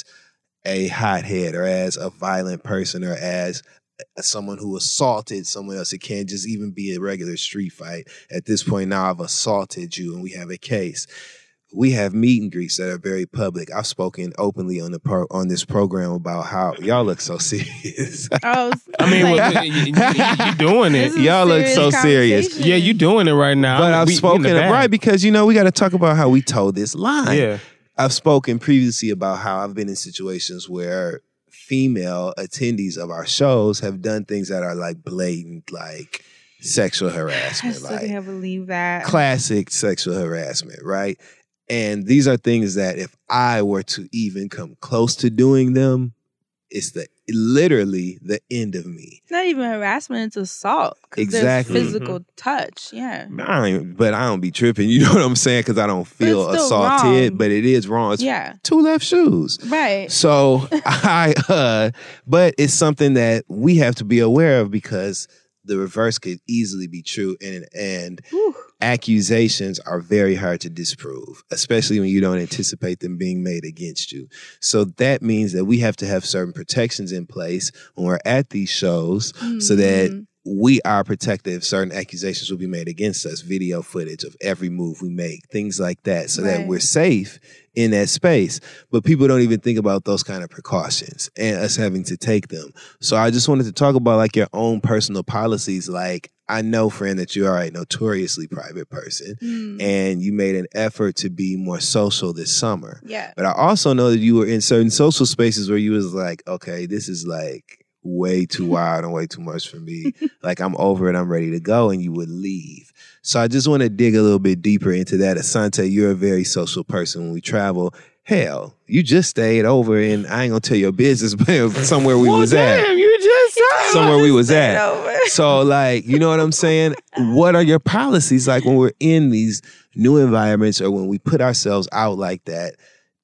a hothead or as a violent person or as someone who assaulted someone else. It can't just even be a regular street fight. At this point now, I've assaulted you and we have a case. We have meet and greets that are very public. I've spoken openly on the pro- on this program about how y'all look so serious. Oh, I mean, like, well, you, you, you doing this it. is a Y'all look so serious serious. conversation. Yeah, you doing it right now. But I've We- we in spoken the bag. right because, you know, we got to talk about how we told this line. Yeah. I've spoken previously about how I've been in situations where female attendees of our shows have done things that are like blatant, like sexual I harassment, still like can't believe that. classic sexual harassment, right? And these are things that if I were to even come close to doing them, it's the literally the end of me. It's not even harassment, it's assault. 'Cause Exactly. There's physical touch. Yeah. I don't even, but I don't be tripping. You know what I'm saying? Because I don't feel it's still assaulted, wrong. but it is wrong. It's Yeah. two left shoes. Right. So I, uh, but it's something that we have to be aware of because the reverse could easily be true, and and Whew. accusations are very hard to disprove, especially when you don't anticipate them being made against you. So that means that we have to have certain protections in place when we're at these shows, so that Mhm. we are protected if certain accusations will be made against us, video footage of every move we make, things like that, so that Right. we're safe in that space. But people don't even think about those kind of precautions and us having to take them. So I just wanted to talk about like your own personal policies. Like, I know, friend, that you are a notoriously private person Mm. and you made an effort to be more social this summer. Yeah. But I also know that you were in certain social spaces where you was like, okay, this is like way too wild and way too much for me. Like, I'm over it. I'm ready to go. And you would leave. So I just want to dig a little bit deeper into that. Asante, you're a very social person when we travel. Hell, you just stayed over in, I ain't going to tell your business, but somewhere we Well, was damn, at. you just said Somewhere we was Stayed at. over. So, like, you know what I'm saying? What are your policies like when we're in these new environments or when we put ourselves out like that?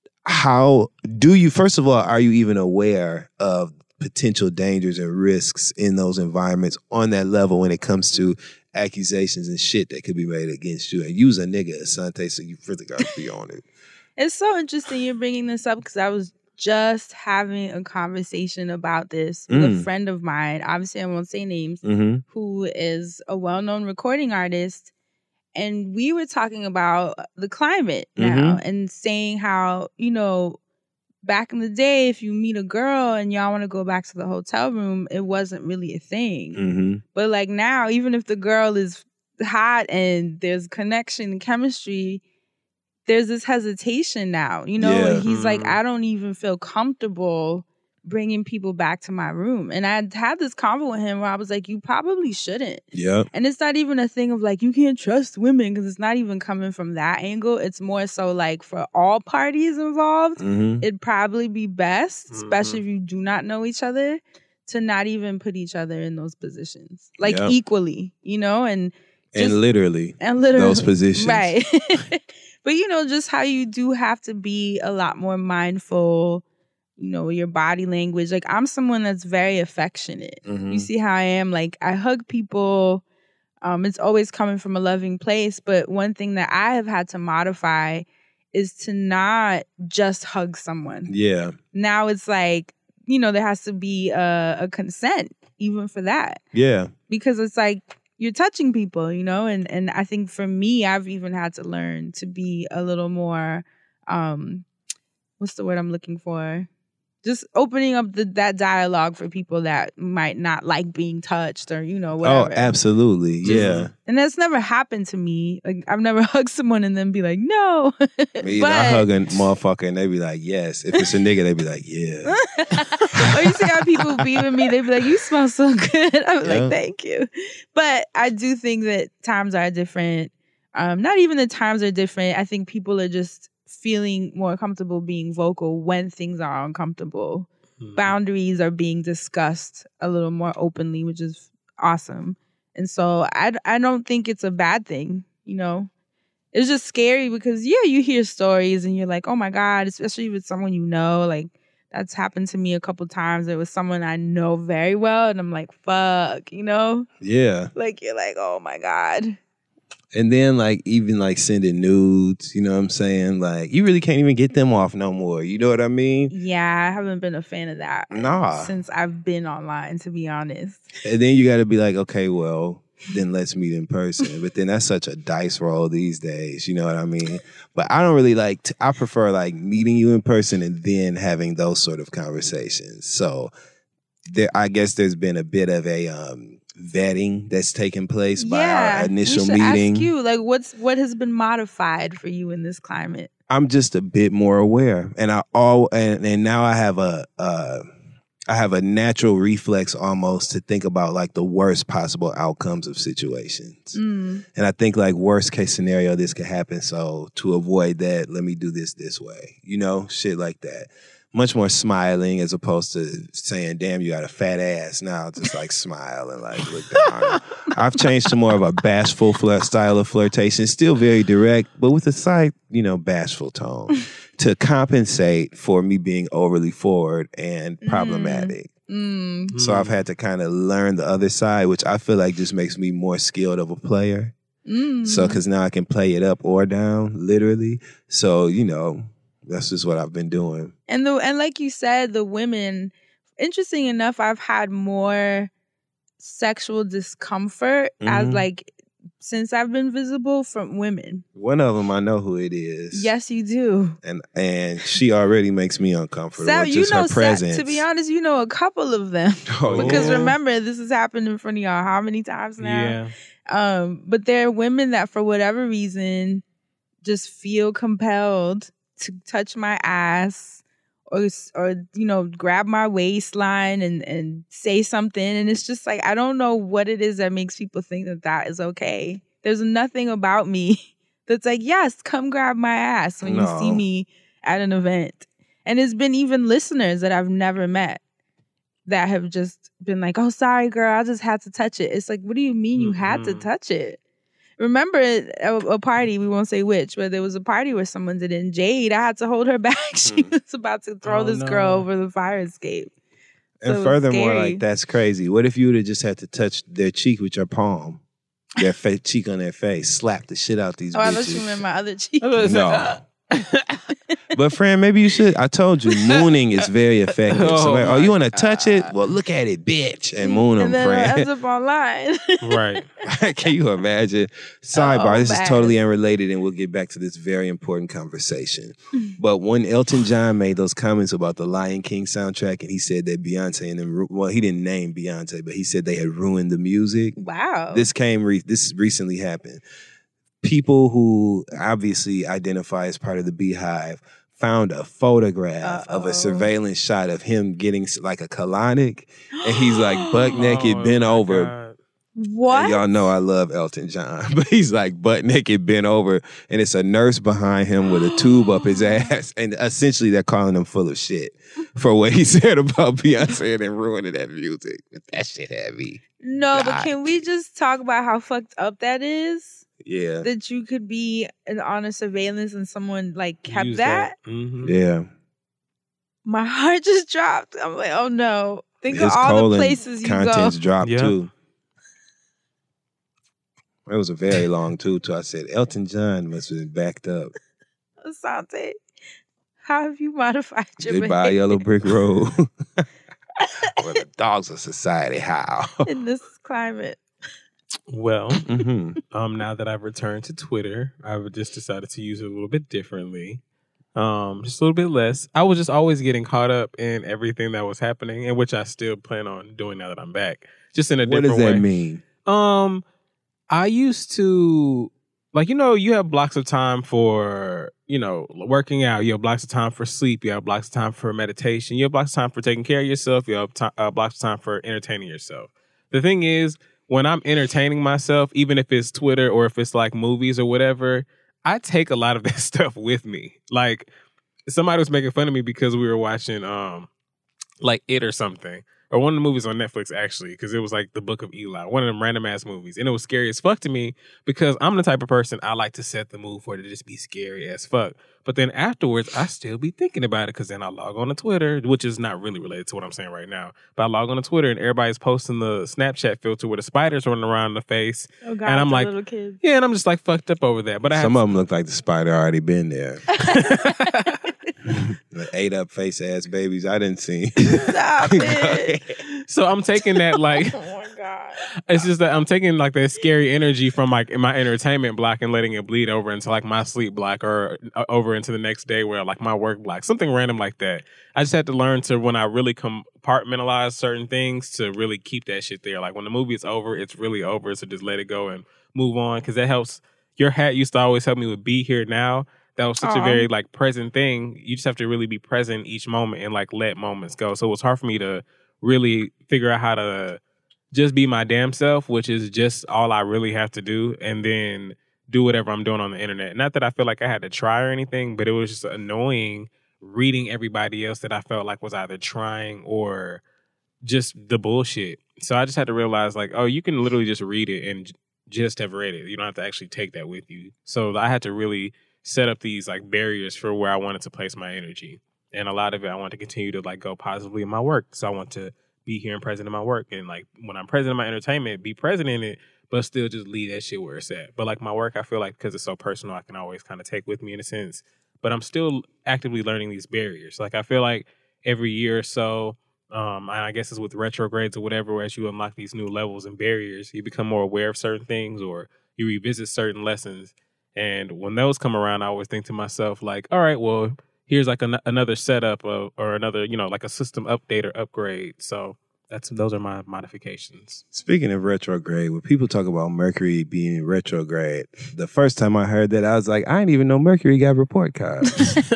How do you, first of all, are you even aware of potential dangers and risks in those environments on that level when it comes to accusations and shit that could be made against you? And use a nigga, Asante, so you really got to be on it. It's so interesting you're bringing this up because I was just having a conversation about this with Mm. a friend of mine. Obviously, I won't say names, Mm-hmm. who is a well-known recording artist. And we were talking about the climate now and saying how, you know, back in the day, if you meet a girl and y'all want to go back to the hotel room, it wasn't really a thing. Mm-hmm. But like now, even if the girl is hot and there's connection and chemistry, there's this hesitation now, you know? Yeah. And he's like, Mhm. I don't even feel comfortable bringing people back to my room. And I had this convo with him where I was like, you probably shouldn't. Yep. And it's not even a thing of like, you can't trust women, because it's not even coming from that angle. It's more so like for all parties involved, Mm-hmm. it'd probably be best, especially if you do not know each other, to not even put each other in those positions. Like Yep. equally, you know? And just, And literally, and literally those positions. Right. But you know, just how you do have to be a lot more mindful, you know, your body language. Like, I'm someone that's very affectionate. Mhm. You see how I am? Like, I hug people. Um, it's always coming from a loving place. But one thing that I have had to modify is to not just hug someone. Yeah. Now it's like, you know, there has to be a, a consent even for that. Yeah. Because it's like, you're touching people, you know? And and I think for me, I've even had to learn to be a little more, um, what's the word I'm looking for? Just opening up the, that dialogue for people that might not like being touched or, you know, whatever. Oh, absolutely. Just- yeah. And that's never happened to me. Like, I've never hugged someone and then be like, no. Me either. I hug a motherfucker and they be like, yes. If it's a nigga, they be like, yeah. Or you see how people be with me, they be like, you smell so good. I'm Yeah. like, thank you. But I do think that times are different. Um, not even the times are different. I think people are just feeling more comfortable being vocal when things are uncomfortable. Mhm. Boundaries are being discussed a little more openly, which is awesome. And so I, I don't think it's a bad thing, you know? It's just scary because, yeah, you hear stories and you're like, oh my God, especially with someone you know. Like, that's happened to me a couple times. It was someone I know very well, and I'm like, fuck, you know? Yeah. Like, you're like, oh my God. And then like even like sending nudes, you know what I'm saying? Like you really can't even get them off no more. You know what I mean? Yeah, I haven't been a fan of that Nah. since I've been online, to be honest. And then you got to be like, okay, well, then let's meet in person. But then that's such a dice roll these days. You know what I mean? But I don't really like, t- I prefer like meeting you in person and then having those sort of conversations. So there, I guess there's been a bit of a um, vetting that's taken place by our initial we should meeting. Ask you, like, what's what has been modified for you in this climate? I'm just a bit more aware, and I all and, and now I have a uh, I have a natural reflex almost to think about like the worst possible outcomes of situations, Mm. and I think like worst case scenario this could happen. So to avoid that, let me do this this way, you know, shit like that. Much more smiling as opposed to saying, damn, you got a fat ass. Now just like smile and like look down. I've changed to more of a bashful flirt style of flirtation, still very direct, but with a slight, you know, bashful tone to compensate for me being overly forward and problematic. Mm. So I've had to kind of learn the other side, which I feel like just makes me more skilled of a player. Mm. So, because now I can play it up or down, literally. So, you know, that's just what I've been doing. And the and like you said, the women, interesting enough, I've had more sexual discomfort as Mhm. like since I've been visible from women. One of them, I know who it is. Yes, you do. And and she already makes me uncomfortable. Sal, you just know, her Sa- presence. to be honest, you know a couple of them. Oh, Because yeah. remember, this has happened in front of y'all how many times now? Yeah. Um, but there are women that for whatever reason just feel compelled to touch my ass or or you know grab my waistline and and say something, and it's just like I don't know what it is that makes people think that that is okay. There's nothing about me that's like, yes, come grab my ass when you No. see me at an event. And it's been even listeners that I've never met that have just been like, oh, sorry, girl, I just had to touch it. It's like, what do you mean you had to Mhm. touch it? Remember a, a party, we won't say which, but there was a party where someone did it. And Jade, I had to hold her back. She was about to throw Oh, this no. girl over the fire escape. So it And was furthermore, scary. like that's crazy. What if you would have just had to touch their cheek with your palm? Their fa- cheek on their face, slap the shit out these Oh, I thought you bitches. meant my other cheek. No. But friend, maybe you should. I told you, mooning is very effective. Oh, so like, oh, my you want to touch it? Well, look at it, bitch, and moon them, And then it ends friend. up online. Right. Can you imagine? Sidebar, Oh, this is bad. totally unrelated, and we'll get back to this very important conversation. But when Elton John made those comments about the Lion King soundtrack, and he said that Beyonce and them, ru- well, he didn't name Beyonce, but he said they had ruined the music. Wow. This came, re- this recently happened. People who obviously identify as part of the Beehive found a photograph of Uh-oh. a surveillance shot of him getting s- like a colonic, and he's like butt naked, Oh, bent my over. God. What? And y'all know I love Elton John, but he's like butt naked, bent over, and it's a nurse behind him with a tube up his ass. And essentially, they're calling him full of shit for what he said about Beyonce and then ruining that music. But that shit had me. No, but God. can we just talk about how fucked up that is? Yeah. That you could be in- on a surveillance and someone like kept Use that? Mhm. Yeah. My heart just dropped. I'm like, oh no. Think His of all colon the places you contents go. dropped Yeah. too. It was a very long too. Till I said Elton John must have been backed up. Asante, how have you modified your Goodbye, behavior Yellow Brick Road. Well, the dogs of society. How? in this climate? Well, Mm-hmm. um, now that I've returned to Twitter, I've just decided to use it a little bit differently. Um, just a little bit less. I was just always getting caught up in everything that was happening, and which I still plan on doing now that I'm back. Just in a What different does way. that mean? Um, I used to like you know you have blocks of time for you know working out. You have blocks of time for sleep. You have blocks of time for meditation. You have blocks of time for taking care of yourself. You have t- uh, blocks of time for entertaining yourself. The thing is, when I'm entertaining myself, even if it's Twitter or if it's like movies or whatever, I take a lot of that stuff with me. Like somebody was making fun of me because we were watching um like It or something. Or one of the movies on Netflix, actually, because it was like The Book of Eli, one of them random ass movies. And it was scary as fuck to me because I'm the type of person I like to set the mood for it to just be scary as fuck. But then afterwards, I still be thinking about it because then I log on to Twitter, which is not really related to what I'm saying right now. But I log on to Twitter and everybody's posting the Snapchat filter with the spiders running around the face. Oh God, and I'm the like, little kids. yeah, and I'm just like fucked up over that. But I Some have of them look like the spider already been there. The ate up face ass babies. I didn't see. Stop it. So I'm taking that like Oh my God. it's just that I'm taking like that scary energy from like in my entertainment block and letting it bleed over into like my sleep block or uh, over into the next day where like my work block, something random like that. I just had to learn to when I really compartmentalize certain things to really keep that shit there. Like when the movie is over, it's really over. So just let it go and move on because that helps. Your hat used to always help me with be here now. That was such Aww. a very like present thing. You just have to really be present each moment and like let moments go. So it was hard for me to really figure out how to just be my damn self, which is just all I really have to do, and then do whatever I'm doing on the internet. Not that I feel like I had to try or anything, but it was just annoying reading everybody else that I felt like was either trying or just the bullshit. So I just had to realize like, oh, you can literally just read it and j- just have read it. You don't have to actually take that with you. So I had to really set up these like barriers for where I wanted to place my energy. And a lot of it, I want to continue to like go positively in my work. So I want to be here and present in my work. And like when I'm present in my entertainment, be present in it, but still just leave that shit where it's at. But like my work, I feel like because it's so personal, I can always kind of take with me in a sense. But I'm still actively learning these barriers. Like I feel like every year or so, um, and I guess it's with retrogrades or whatever, as you unlock these new levels and barriers, you become more aware of certain things or you revisit certain lessons. And when those come around, I always think to myself, like, all right, well, here's like an- another setup of, or another, you know, like a system update or upgrade. So that's those are my modifications. Speaking of retrograde, when people talk about Mercury being in retrograde, the first time I heard that, I was like, I didn't even know Mercury got report cards.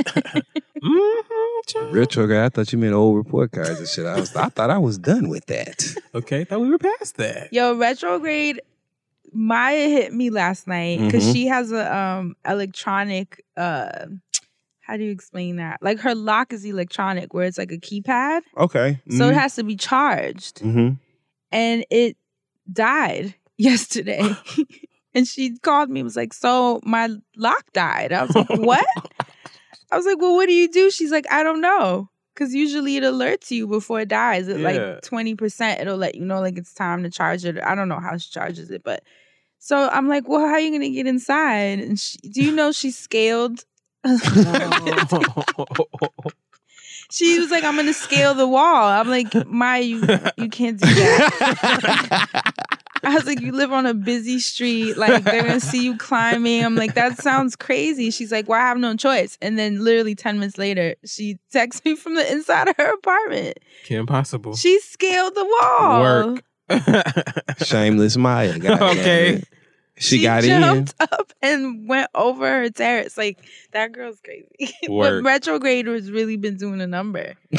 mm-hmm, Retrograde, I thought you meant old report cards and shit. I was, I thought I was done with that. Okay, thought we were past that. Yo, retrograde. Maya hit me last night because Mhm. she has a um electronic. uh How do you explain that? Like her lock is electronic, where it's like a keypad, Okay. so it has to be charged, Mm-hmm. and it died yesterday. And she called me and was like, "So my lock died." I was like, "What?" I was like, "Well, what do you do?" She's like, "I don't know." Because usually it alerts you before it dies. At Yeah. like twenty percent, it'll let you know like it's time to charge it. I don't know how she charges it. But so I'm like, well, how are you going to get inside? And she, do you know she scaled? She was like, I'm going to scale the wall. I'm like, Maya, you, you can't do that. I was like, you live on a busy street. Like, they're going to see you climbing. I'm like, that sounds crazy. She's like, well, I have no choice. And then literally ten minutes later, she texts me from the inside of her apartment. Kim Possible. She scaled the wall. Work. Shameless Maya. goddamn Okay. it. She, She got jumped up and went over her terrace. Like, that girl's crazy. But Work. retrograde has really been doing a number. in.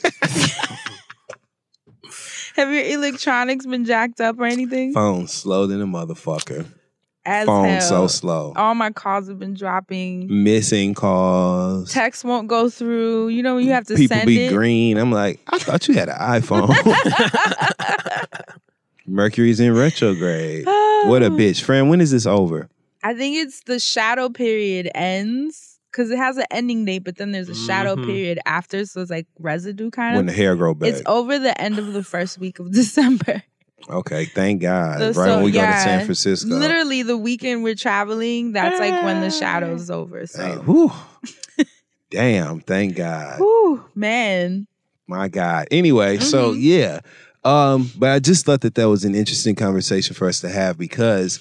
Have your electronics been jacked up or anything? Phone slow than a motherfucker. As Phone hell. so slow. All my calls have been dropping. Missing calls. Text won't go through. You know, you have to People send be it. green. I'm like, I thought you had an iPhone. Mercury's in retrograde. What a bitch. Friend, when is this over? I think it's the shadow period ends because it has an ending date, but then there's a shadow Mhm. period after. So it's like residue kind When the of. hair grow back. It's over the end of the first week of December. Okay, thank God. So- right so, when we go to yeah, San Francisco. Literally the weekend we're traveling, that's like when the shadow's over. Hey, So, whew. Damn, thank God. whew, man. My God. Anyway, so Mhm. yeah. Um, but I just thought that that was an interesting conversation for us to have because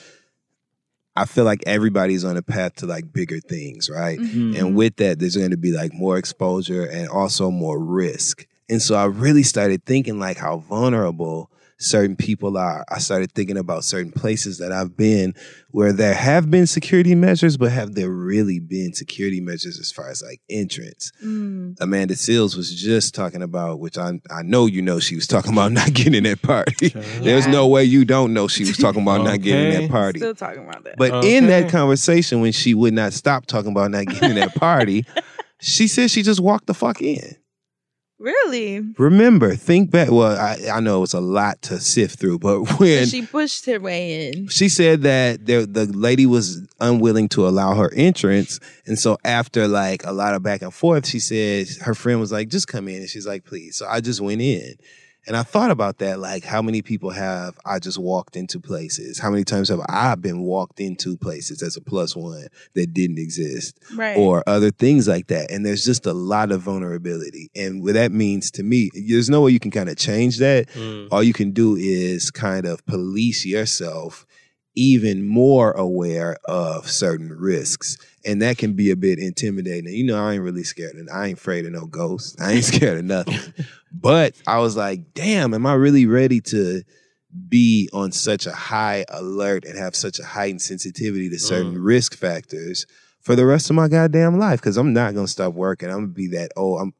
I feel like everybody's on a path to like bigger things, right? Mm-hmm. And with that, there's going to be like more exposure and also more risk. And so I really started thinking like how vulnerable certain people are. I started thinking about certain places that I've been where there have been security measures, but have there really been security measures as far as like entrance? Mm. Amanda Seals was just talking about, which I I know you know she was talking about not getting in that party. There's no way you don't know she was talking about not getting in Okay. that party. Still talking about that. But Okay. in that conversation, when she would not stop talking about not getting in that party, she said she just walked the fuck in. Really? Remember, think back. Well, I, I know it's a lot to sift through, but when She pushed her way in. she said that there, the lady was unwilling to allow her entrance, and so after like a lot of back and forth, she said her friend was like, "Just come in," and she's like, "Please." So I just went in, and I thought about that, like how many people have I just walked into places? How many times have I been walked into places as a plus one that didn't exist? Right. Or other things like that. And there's just a lot of vulnerability. And what that means to me, there's no way you can kind of change that. Mm. All you can do is kind of police yourself even more aware of certain risks. And that can be a bit intimidating. You know, I ain't really scared. And I ain't afraid of no ghosts. I ain't scared of nothing. But I was like, damn, am I really ready to be on such a high alert and have such a heightened sensitivity to certain Mm. risk factors for the rest of my goddamn life? Because I'm not going to stop working. I'm going to be that, oh, I'm...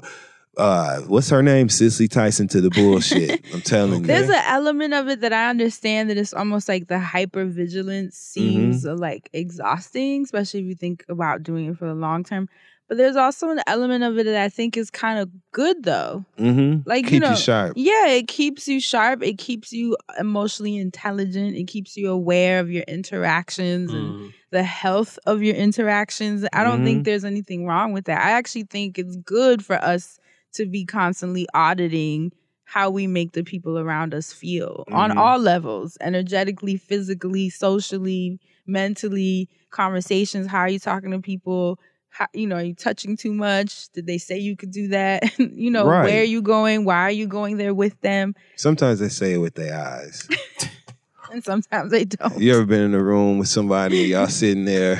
Uh, what's her name? Cicely Tyson to the bullshit. I'm telling There's you. an element of it that I understand that it's almost like the hypervigilance seems uh, like exhausting, especially if you think about doing it for the long term. But there's also an element of it that I think is kind of good though. Mm-hmm. Like, Keep you know, you sharp. Yeah, it keeps you sharp. It keeps you emotionally intelligent. It keeps you aware of your interactions and Mm. the health of your interactions. I don't Mhm. think there's anything wrong with that. I actually think it's good for us to be constantly auditing how we make the people around us feel on Mhm. all levels, energetically, physically, socially, mentally, conversations. How are you talking to people? How, you know, are you touching too much? Did they say you could do that? you know, Right. where are you going? Why are you going there with them? Sometimes they say it with their eyes. And sometimes they don't. You ever been in a room with somebody and y'all sitting there?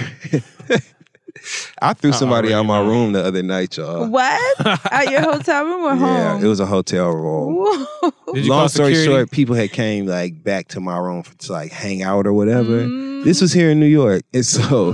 I threw I somebody out already my know. room the other night, y'all. What? At your hotel room or Yeah, home? it was a hotel room. Whoa. Did you Long call story security? short, people had came like back to my room for, to like hang out or whatever. Mm. This was here in New York, and so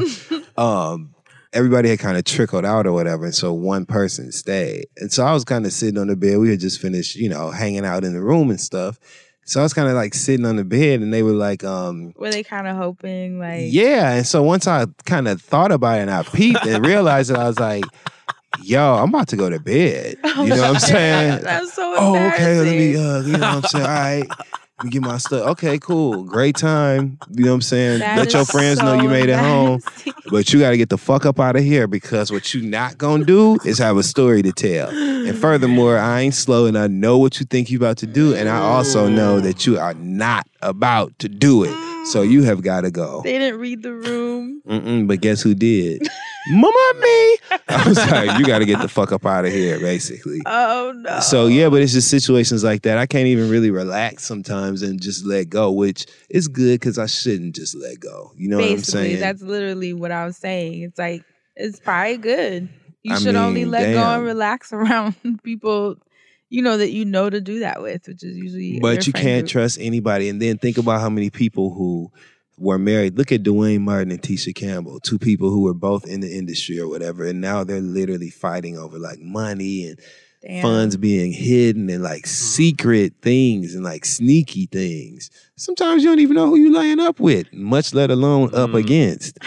um, everybody had kind of trickled out or whatever, and so one person stayed. And so I was kind of sitting on the bed. We had just finished, you know, hanging out in the room and stuff. So I was kind of like sitting on the bed, and they were like, um, Were they kind of hoping like yeah. And so once I kind of thought about it and I peeped and realized that I was like, yo, I'm about to go to bed. You know what I'm saying? That's so Oh, embarrassing. okay. Let me, uh, you know what I'm saying? All right. Let me get my stuff. Okay, cool. Great time. You know what I'm saying? That Let is your friends know so you made it home. embarrassing. But you got to get the fuck up out of here because what you not going to do is have a story to tell. And furthermore, I ain't slow and I know what you think you about to do. And I also know that you are not about to do it. So you have got to go. They didn't read the room. Mm-mm, but guess who did? Mama me. I was like, you got to get the fuck up out of here, basically. Oh no. So yeah, but it's just situations like that. I can't even really relax sometimes and just let go, which is good because I shouldn't just let go. You know what I'm basically, saying? that's literally what I was saying. It's like it's probably good. You I should only mean, let go damn. and relax around people, you know, that you know to do that with, which is usually. your But you friend can't group. trust anybody. And then think about how many people who were married. Look at Dwayne Martin and Tisha Campbell, two people who were both in the industry or whatever, and now they're literally fighting over like money and Damn. funds being hidden and like secret things and like sneaky things. Sometimes you don't even know who you laying up with, much let alone up Mm. against.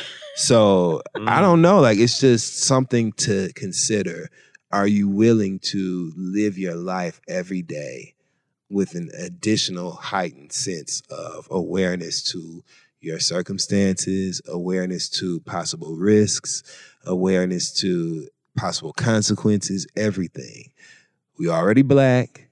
So I Mm. don't know. Like it's just something to consider. Are you willing to live your life every day with an additional heightened sense of awareness to your circumstances, awareness to possible risks, awareness to possible consequences, everything? We already black.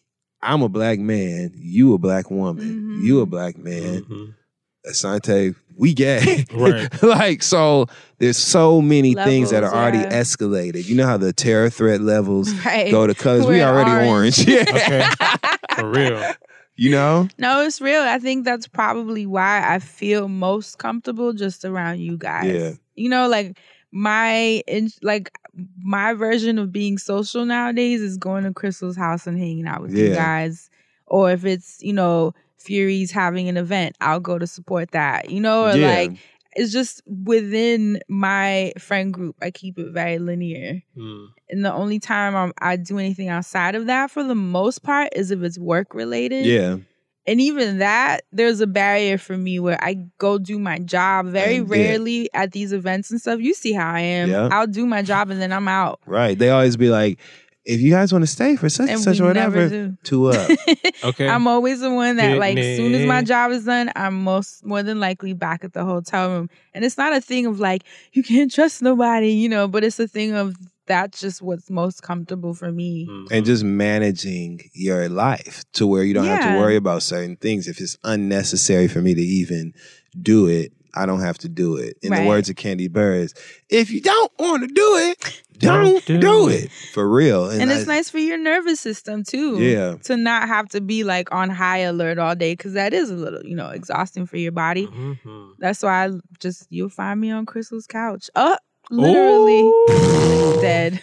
I'm a black man. You a black woman. Mhm. You a black man. Mhm. Asante we gay. Right. Like, so there's so many things that are Levels, already yeah. escalated. You know how the terror threat levels Right. go to colors? We We're already orange. orange. Yeah. Okay. For real. You know? No, it's real. I think that's probably why I feel most comfortable just around you guys. Yeah. You know, like my in, like my version of being social nowadays is going to Crystal's house and hanging out with you Yeah. guys. Or if it's, you know, Fury's having an event, I'll go to support that. You know, or Yeah. like it's just within my friend group, I keep it very linear. Mm. And the only time I'm, I do anything outside of that, for the most part, is if it's work related. Yeah. And even that, there's a barrier for me where I go do my job very And dip. rarely at these events and stuff. You see how I am. Yeah. I'll do my job and then I'm out. Right. They always be like, if you guys want to stay for such and, And such we or never whatever, do. two up. Okay. I'm always the one that, like, as soon as my Picnic. job is done, I'm most more than likely back at the hotel room. And it's not a thing of like, you can't trust nobody, you know, but it's a thing of that's just what's most comfortable for me. Mhm. And just managing your life to where you don't have to Yeah. worry about certain things. If it's unnecessary for me to even do it, I don't have to do it. In the Right. words of Candy Burrs, if you don't want to do it, don't, Don't do, do it. it. For real. And, And it's I- nice for your nervous system too. Yeah. To not have to be like on high alert all day, because that is a little, you know, exhausting for your body. Mhm. That's why I just, you'll find me on Crystal's couch. Oh, literally dead.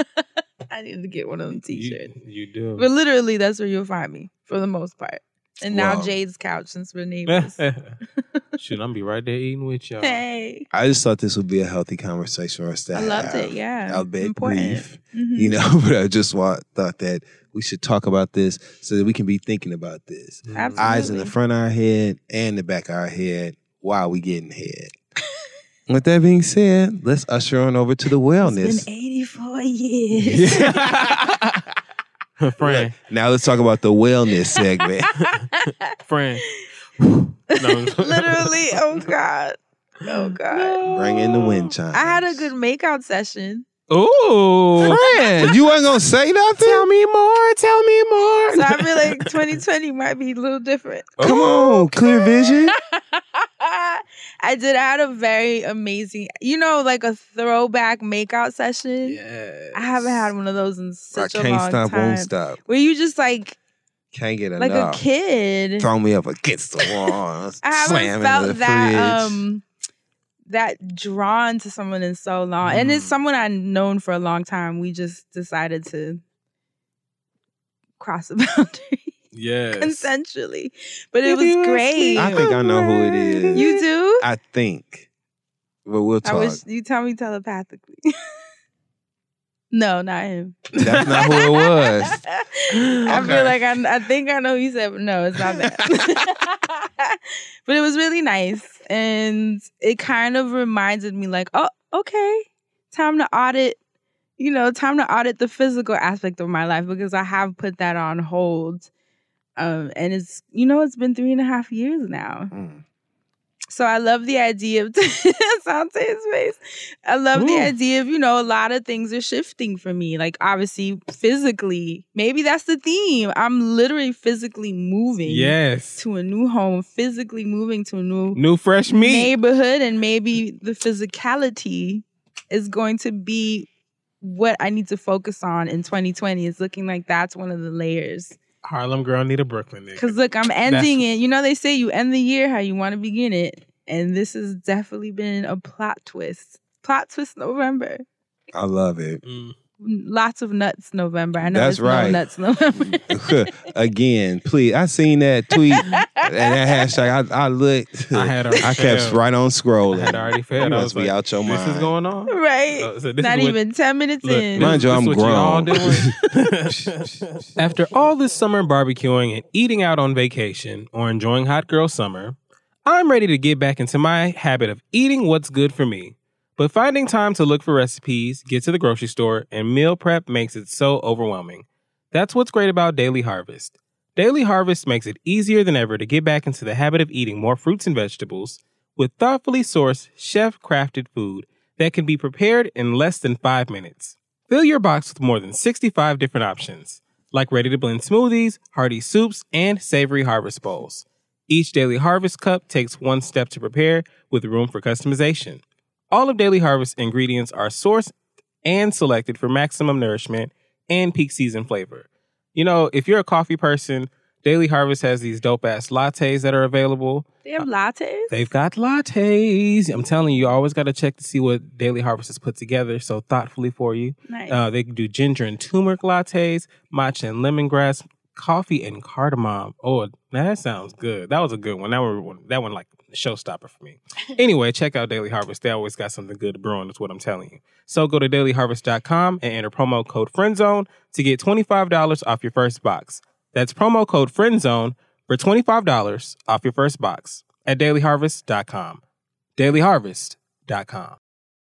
I need to get one of them t-shirts. You, you do. But literally, that's where you'll find me for the most part. And now Wow. Jade's couch, since we're neighbors. Shoot, I'm be right there eating with y'all. Hey, I just thought this would be a healthy conversation for us to I have. loved it. Yeah, Albeit important. brief. Mhm. You know, but I just want, thought that we should talk about this so that we can be thinking about this. Absolutely. Eyes in the front of our head and the back of our head while we getting head. With that being said, let's usher on over to the wellness. It's been eighty-four years. Friend, Now let's talk about the wellness segment. friend. No. Literally, oh God. Oh God. Bring in the wind chimes. I had a good makeout session. Ooh. friend. You wasn't gonna say nothing. Tell me more. Tell me more. So I feel like twenty twenty might be a little different. Come on, clear vision. I did. I had a very amazing, you know, like a throwback makeout session. Yes. I haven't had one of those in I such a can't long stop, time. won't stop. Where you just like, Can't get like enough. a kid. Throw me up against the wall. I haven't slam into felt the that fridge. um that drawn to someone in so long, and it's Mm. someone I've known for a long time. We just decided to cross a boundary Yes. consensually, but it Maybe was we'll great. see. I think I know who it is. You do? I think. But we'll I talk. wish you tell me telepathically. No, not him. That's not who it was. I Okay. feel like I, I think I know who you said, but no, it's not that. But it was really nice. And it kind of reminded me like, oh, okay, time to audit, you know, time to audit the physical aspect of my life, because I have put that on hold. Um, and it's, you know, it's been three and a half years now. Mm. So I love the idea of Sante's face. I love the Ooh. idea of, you know, a lot of things are shifting for me. Like obviously physically. Maybe that's the theme. I'm literally physically moving Yes. to a new home, physically moving to a new New fresh meat. neighborhood, and maybe the physicality is going to be what I need to focus on in twenty twenty. It's looking like that's one of the layers. Harlem girl need a Brooklyn nigga. Because look, I'm ending it. You know, they say you end the year how you want to begin it. And this has definitely been a plot twist. Plot twist November. I love it. Mm. Lots of nuts November. I know That's it's no right. nuts November. Again, please. I seen that tweet and that hashtag. I, I looked. I had already I kept failed. right on I scrolling. had already failed. You I must was be like, out your this mind. is going on? right. Uh, so this Not is what- even ten minutes Look, in. Mind you, this I'm is what y'all grown. doing. After all this summer barbecuing and eating out on vacation or enjoying hot girl summer, I'm ready to get back into my habit of eating what's good for me. But finding time to look for recipes, get to the grocery store, and meal prep makes it so overwhelming. That's what's great about Daily Harvest. Daily Harvest makes it easier than ever to get back into the habit of eating more fruits and vegetables with thoughtfully sourced, chef-crafted food that can be prepared in less than five minutes. Fill your box with more than sixty-five different options, like ready-to-blend smoothies, hearty soups, and savory harvest bowls. Each Daily Harvest cup takes one step to prepare with room for customization. All of Daily Harvest ingredients are sourced and selected for maximum nourishment and peak season flavor. You know, if you're a coffee person, Daily Harvest has these dope-ass lattes that are available. They have lattes? They've got lattes. I'm telling you, you always got to check to see what Daily Harvest has put together so thoughtfully for you. Nice. Uh, they do ginger and turmeric lattes, matcha and lemongrass, coffee and cardamom. Oh, that sounds good. That was a good one. That one, that one like a showstopper for me. Anyway, check out Daily Harvest. They always got something good brewing. That's what I'm telling you. So go to daily harvest dot com and enter promo code FRIENDZONE to get twenty-five dollars off your first box. That's promo code FRIENDZONE for twenty-five dollars off your first box at daily harvest dot com. daily harvest dot com.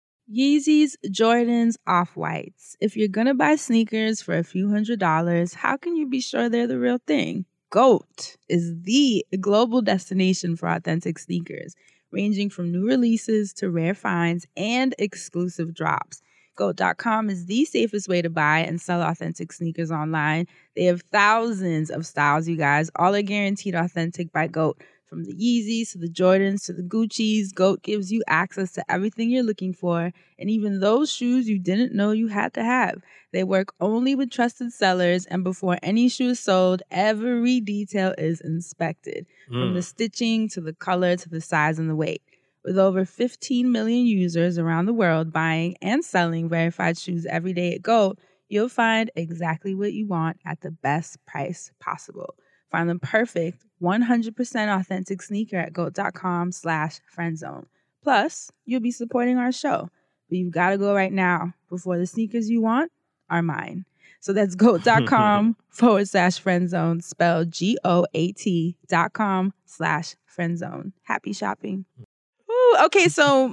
Yeezys, Jordans, Off-Whites. If you're going to buy sneakers for a few hundred dollars, how can you be sure they're the real thing? GOAT is the global destination for authentic sneakers, ranging from new releases to rare finds and exclusive drops. goat dot com is the safest way to buy and sell authentic sneakers online. They have thousands of styles, you guys. All are guaranteed authentic by GOAT. From the Yeezys to the Jordans to the Guccis, GOAT gives you access to everything you're looking for, and even those shoes you didn't know you had to have. They work only with trusted sellers, and before any shoe is sold, every detail is inspected, mm. from the stitching to the color to the size and the weight. With over fifteen million users around the world buying and selling verified shoes every day at GOAT, you'll find exactly what you want at the best price possible. Find the perfect one hundred percent authentic sneaker at goat dot com slash friendzone. Plus, you'll be supporting our show. But you've got to go right now before the sneakers you want are mine. So that's goat dot com forward slash friendzone, spelled G O A T dot com slash friendzone. Happy shopping. Ooh, okay, so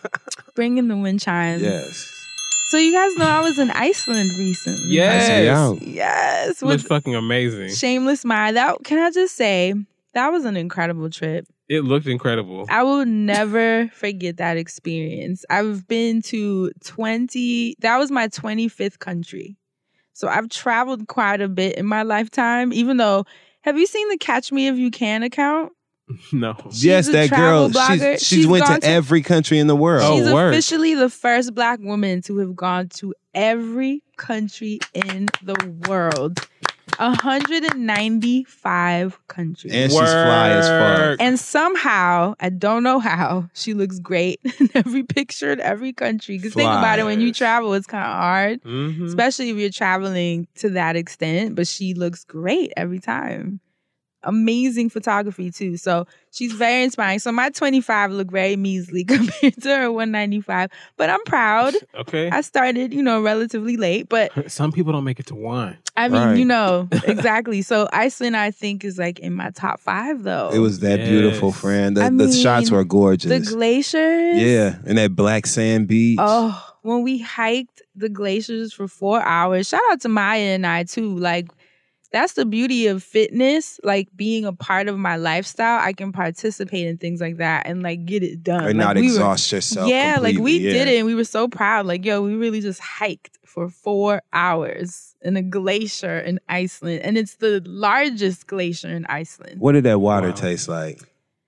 bring in the wind chimes. Yes. So you guys know I was in Iceland recently. Yes. Yes. It was fucking amazing. Shameless Maya. That, can I just say, that was an incredible trip. It looked incredible. I will never forget that experience. I've been to twenty, that was my twenty-fifth country. So I've traveled quite a bit in my lifetime, even though, have you seen the Catch Me If You Can account? No. She's yes, a that travel girl. blogger. She's, she's, She's went to, gone to- every country in the world. She's Oh, word. officially the first Black woman to have gone to every country in the world. one hundred ninety-five countries. And she's fly as fuck. And somehow, I don't know how, she looks great in every picture in every country. Because think about it, when you travel, it's kind of hard. Mm-hmm. Especially if you're traveling to that extent. But she looks great every time. Amazing photography too. So she's very inspiring. So my twenty-five look very measly compared to her one ninety-five. But I'm proud. Okay. I started, you know, relatively late. But some people don't make it to one. I mean, Right. you know, exactly. So Iceland, I think, is like in my top five though. It was that Yes. beautiful, friend. The, I the mean, shots were gorgeous. The glaciers. Yeah, and that black sand beach. Oh, when we hiked the glaciers for four hours. Shout out to Maya and I too. Like, that's the beauty of fitness, like being a part of my lifestyle. I can participate in things like that and like get it done. and like, not we exhaust were, yourself. Yeah, like we completely, yeah. did it and we were so proud. Like, yo, we really just hiked for four hours in a glacier in Iceland. And it's the largest glacier in Iceland. What did that water Wow. taste like?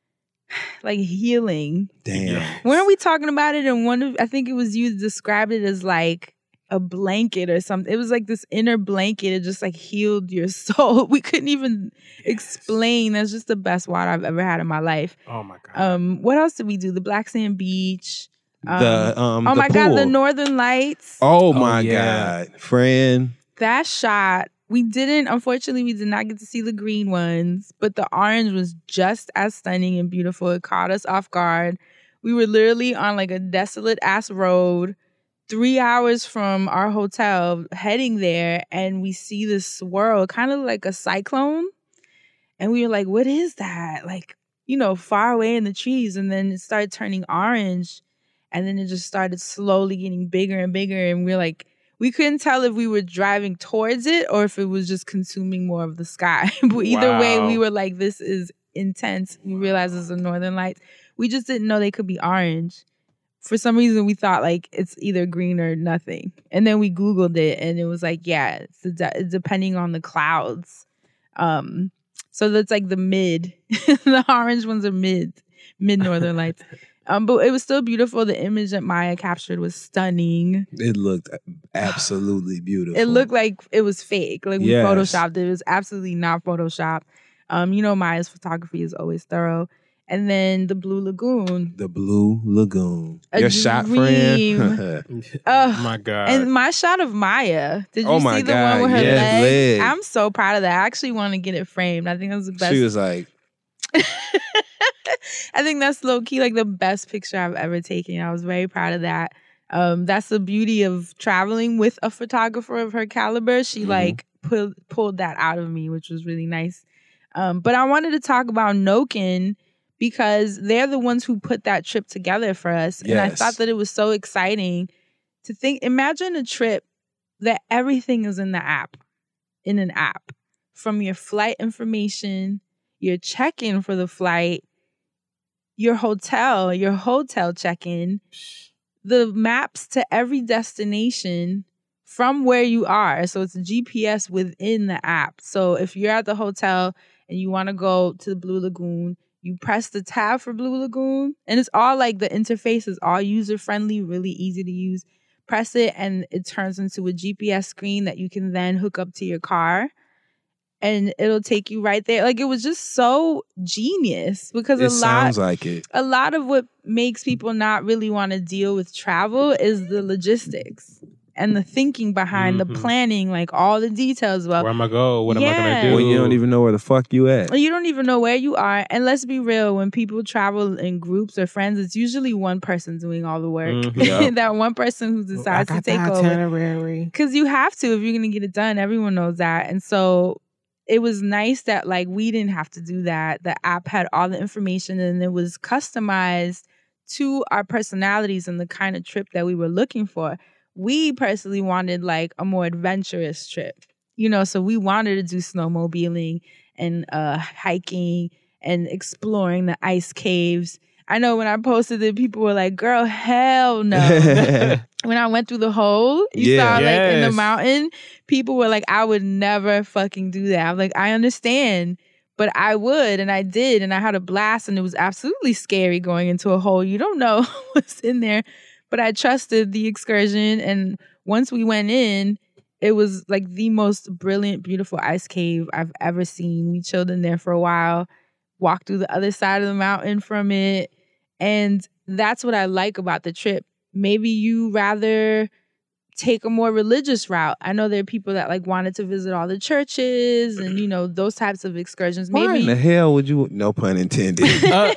Like healing. Damn. Weren't we talking about it? And one of, I think it was you described it as like a blanket or something. It was like this inner blanket. It just like healed your soul. We couldn't even explain. That's just the best water I've ever had in my life. Oh my God. Um, what else did we do? The Black Sand Beach. Um, The um. oh the my God, the pool. Northern Lights. Oh my yeah. God, friend. That shot, we didn't, unfortunately, we did not get to see the green ones, but the orange was just as stunning and beautiful. It caught us off guard. We were literally on like a desolate ass road, three hours from our hotel, heading there, and we see this swirl, kind of like a cyclone. And we were like, what is that? Like, you know, far away in the trees. And then it started turning orange. And then it just started slowly getting bigger and bigger. And we we're like, we couldn't tell if we were driving towards it or if it was just consuming more of the sky. But either way, Wow. we were like, this is intense. We realized it's the Northern Lights. We just didn't know they could be orange. For some reason, we thought like it's either green or nothing. And then we Googled it and it was like, yeah, it's de- depending on the clouds. Um, So that's like the mid. The orange ones are mid, mid northern lights. Um, but it was still beautiful. The image that Maya captured was stunning. It looked absolutely beautiful. It looked like it was fake. Like we Yes. photoshopped it. It was absolutely not photoshopped. Um, you know, Maya's photography is always thorough. And then the Blue Lagoon. the Blue Lagoon. A Your shot, dream. friend. Oh, My God. and my shot of Maya. Did you Oh see my the God, one with her yes, leg? leg. I'm so proud of that. I actually want to get it framed. I think that was the best. She was like, I think that's low key like the best picture I've ever taken. I was very proud of that. Um, that's the beauty of traveling with a photographer of her caliber. She Mm-hmm. like pulled pulled that out of me, which was really nice. Um, but I wanted to talk about Noken because they're the ones who put that trip together for us. And I Yes. thought that it was so exciting to think, imagine a trip that everything is in the app, in an app, from your flight information, your check-in for the flight, your hotel, your hotel check-in, the maps to every destination from where you are. So it's a G P S within the app. So if you're at the hotel and you want to go to the Blue Lagoon, you press the tab for Blue Lagoon, and it's all like the interface is all user-friendly, really easy to use. Press it and it turns into a G P S screen that you can then hook up to your car. And it'll take you right there. Like, it was just so genius because it a lot sounds like it. a lot of what makes people not really want to deal with travel is the logistics and the thinking behind Mhm. the planning, like all the details. Well, Where am I go? What am I Yeah. gonna do? When you don't even know where the fuck you at. you don't even know where you are. And let's be real, when people travel in groups or friends, it's usually one person doing all the work. Mhm. Yeah. That one person who decides to take over. itinerary. Because you have to if you're going to get it done. Everyone knows that. And so it was nice that like we didn't have to do that. The app had all the information and it was customized to our personalities and the kind of trip that we were looking for. We personally wanted like a more adventurous trip, you know, so we wanted to do snowmobiling and uh, hiking and exploring the ice caves. I know when I posted it, people were like, girl, hell no. When I went through the hole, you Yeah. saw like in the Yes. mountain, people were like, I would never fucking do that. I'm like, I understand, but I would. And I did. And I had a blast and it was absolutely scary going into a hole. You don't know what's in there, but I trusted the excursion. And once we went in, it was like the most brilliant, beautiful ice cave I've ever seen. We chilled in there for a while, walked through the other side of the mountain from it. And that's what I like about the trip. Maybe you rather take a more religious route. I know there are people that like wanted to visit all the churches and, you know, those types of excursions. Why Maybe in the hell would you? No pun intended. Uh,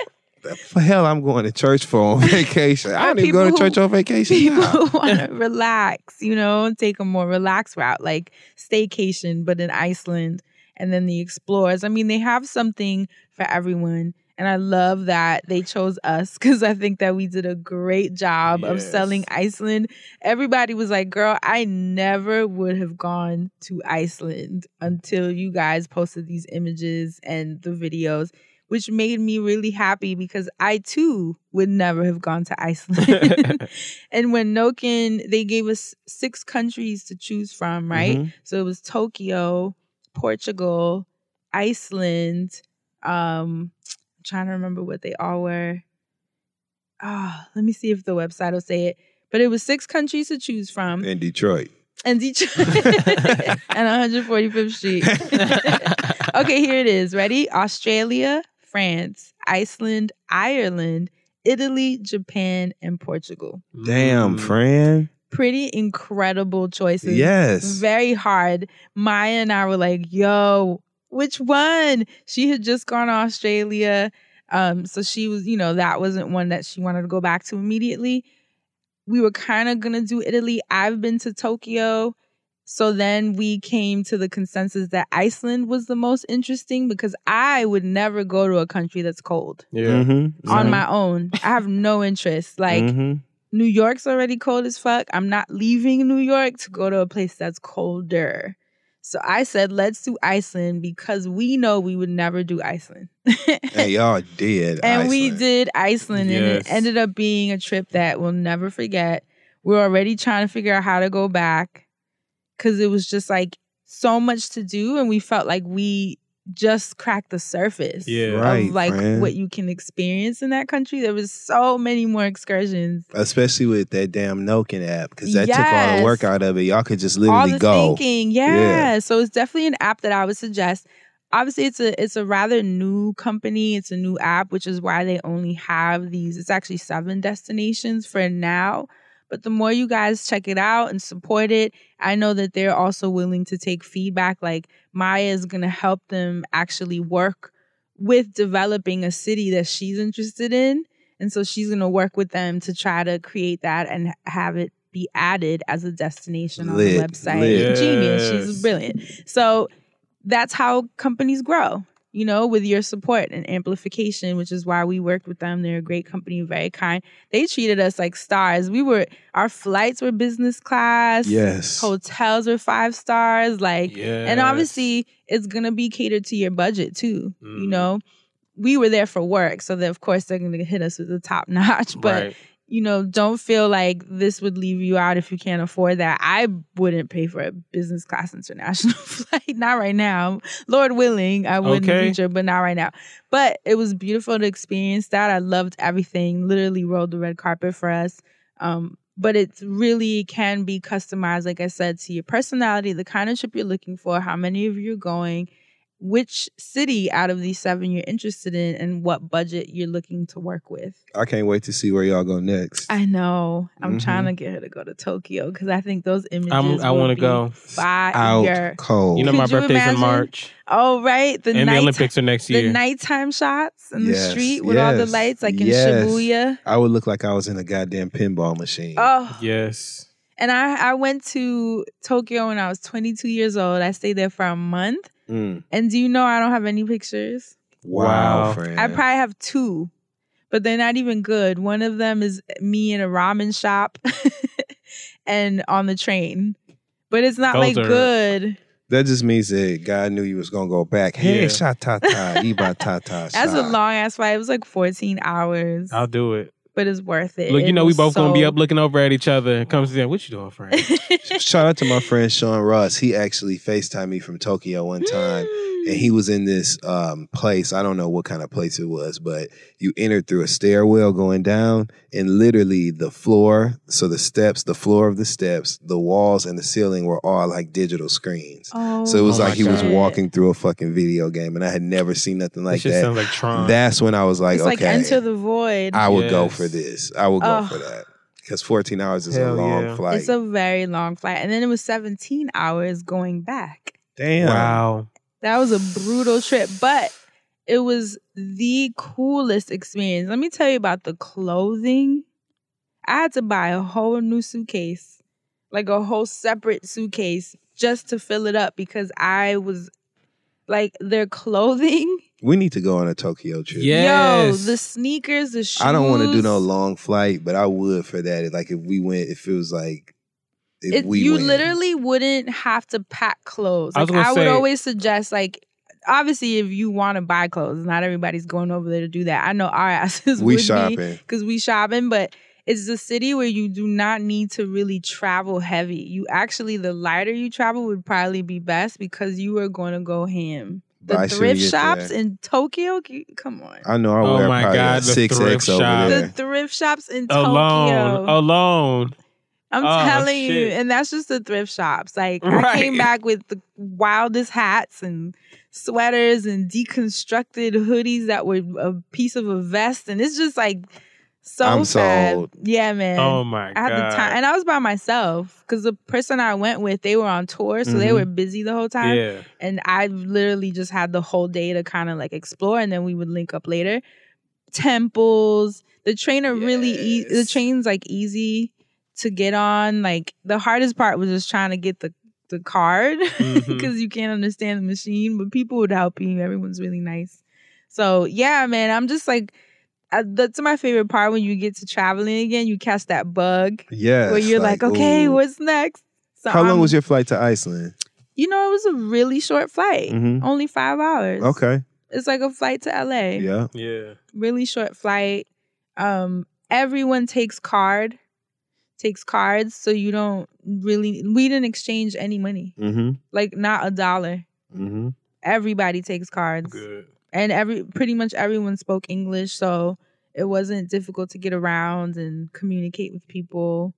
the hell I'm going to church for on vacation. I don't even go to People who- church on vacation. people now. who want to relax, you know, take a more relaxed route, like staycation, but in Iceland, and then the explorers. I mean, they have something for everyone. And I love that they chose us because I think that we did a great job of Yes. selling Iceland. Everybody was like, girl, I never would have gone to Iceland until you guys posted these images and the videos, which made me really happy because I too would never have gone to Iceland. And when Noken, they gave us six countries to choose from, right? Mhm. So it was Tokyo, Portugal, Iceland, um, I'm trying to remember what they all were. Ah, let me see if the website will say it. But it was six countries to choose from. In Detroit. And Detroit and one hundred forty-fifth Street. Okay, here it is. Ready? Australia, France, Iceland, Ireland, Italy, Japan, and Portugal. Damn, Mm. friend. Pretty incredible choices. Yes. Very hard. Maya and I were like, yo, which one? She had just gone to Australia. Um, so she was, you know, that wasn't one that she wanted to go back to immediately. We were kind of going to do Italy. I've been to Tokyo. So then we came to the consensus that Iceland was the most interesting because I would never go to a country that's cold Yeah. Mhm. on Same. my own. I have no interest. Like, Mhm. New York's already cold as fuck. I'm not leaving New York to go to a place that's colder. So I said, let's do Iceland because we know we would never do Iceland. Hey, y'all did. And we Iceland. did Iceland, and it Yes. ended up being a trip that we'll never forget. We're already trying to figure out how to go back because it was just like so much to do, and we felt like we just cracked the surface Yeah. Right, of like friend. what you can experience in that country. There was so many more excursions. Especially with that damn Noken app, because that took all Yes. the work out of it. Y'all could just All literally the go. thinking, yeah. Yeah. So it's definitely an app that I would suggest. Obviously, it's a it's a rather new company. It's a new app, which is why they only have these. It's actually seven destinations for now. But the more you guys check it out and support it, I know that they're also willing to take feedback. Like Maya is going to help them actually work with developing a city that she's interested in. And so she's going to work with them to try to create that and have it be added as a destination on Lit, the website. lit. Genius. Yes. She's brilliant. So that's how companies grow, you know, with your support and amplification, which is why we worked with them. They're a great company, very kind. They treated us like stars. We were, our flights were business class. Yes. Hotels were five stars. Like, Yes. and obviously it's going to be catered to your budget too, Mm. you know. We were there for work, so that of course they're going to hit us with the top notch. But Right. you know, don't feel like this would leave you out if you can't afford that. I wouldn't pay for a business class international flight. Not right now. Lord willing, I would in Okay. the future, but not right now. But it was beautiful to experience that. I loved everything. Literally rolled the red carpet for us. Um, but it really can be customized, like I said, to your personality, the kind of trip you're looking for, how many of you are going, which city out of these seven you're interested in, and what budget you're looking to work with. I can't wait to see where y'all go next. I know. I'm Mhm. trying to get her to go to Tokyo because I think those images I'm- I will wanna be go. fire. Out cold. You know Could my you birthday's imagine? in March, Oh, right. The and the night, Olympics are next the year. nighttime shots in the Yes, street with all the yes, lights, like in yes. Shibuya. I would look like I was in a goddamn pinball machine. Oh, Yes. and I, I went to Tokyo when I was twenty-two years old. I stayed there for a month. Mm. And do you know I don't have any pictures? Wow, Wow. friend. I probably have two, but they're not even good. One of them is me in a ramen shop and on the train, but it's not Those like are- good. that just means that God knew you was gonna go back. Hey, Yeah. sha ta ta, iba ta ta. That's a sha. long ass flight. It was like fourteen hours, I'll do it. but it's worth it. Look, you It know we was both gonna be so- up looking over at each other and comes to them. What you doing, friend? Shout out to my friend Sean Ross. He actually FaceTimed me from Tokyo one time. And he was in this um, place. I don't know what kind of place it was, but you entered through a stairwell going down, and literally the floor, so the steps, the floor of the steps, the walls, and the ceiling were all like digital screens. Oh, So it was Oh like my he was God. walking through a fucking video game, and I had never seen nothing like This shit that. sounds like Tron. That's when I was like, It's okay, like Enter the Void. I would go Yes. for this. I would go Oh. for that. Because fourteen hours is Hell a long yeah. flight. It's a very long flight, and then it was seventeen hours going back. Damn. Wow. That was a brutal trip, but it was the coolest experience. Let me tell you about the clothing. I had to buy a whole new suitcase, like a whole separate suitcase, just to fill it up because I was like, their clothing. We need to go on a Tokyo trip. Yeah. Yo, Yes. the sneakers, the shoes. I don't want to do no long flight, but I would for that. Like if we went, if it was like, if It, we you went. literally wouldn't have to pack clothes. I was Like I, gonna would say- always suggest, like, obviously, if you want to buy clothes, not everybody's going over there to do that. I know our asses We would shopping. because we shopping, but it's a city where you do not need to really travel heavy. You actually, the lighter you travel would probably be best because you are going to go ham. The But I shouldn't thrift get shops there. in Tokyo, come on. I know I Oh wear my probably God, a the six thrift X over shop. The there. thrift shops in Alone. Tokyo. Alone. I'm Oh, telling you, shit. and that's just the thrift shops. Like I Right. came back with the wildest hats and sweaters and deconstructed hoodies that were a piece of a vest, and it's just like so I'm sad. sold. Yeah, man. Oh my I had God. the time, and I was by myself because the person I went with, they were on tour, so they Mhm. were busy the whole time. Yeah. And I literally just had the whole day to kind of like explore, and then we would link up later. Temples, the train are really e- the Yes. train's like easy to get on. Like the hardest part was just trying to get the the card because Mhm. you can't understand the machine, but people would help you. Everyone's really nice. So yeah, man, I'm just like. Uh, that's my favorite part when you get to traveling again. You catch that bug Yes. where you're like, okay, ooh. what's next? So How long I'm- was your flight to Iceland? You know, it was a really short flight, Mhm. only five hours. Okay. It's like a flight to L A. Yeah. Yeah. Really short flight. Um, everyone takes card, takes cards, so you don't really. We didn't exchange any money, Mm-hmm. like not a dollar. Mm-hmm. Everybody takes cards. Good. And every pretty much everyone spoke English, so it wasn't difficult to get around and communicate with people.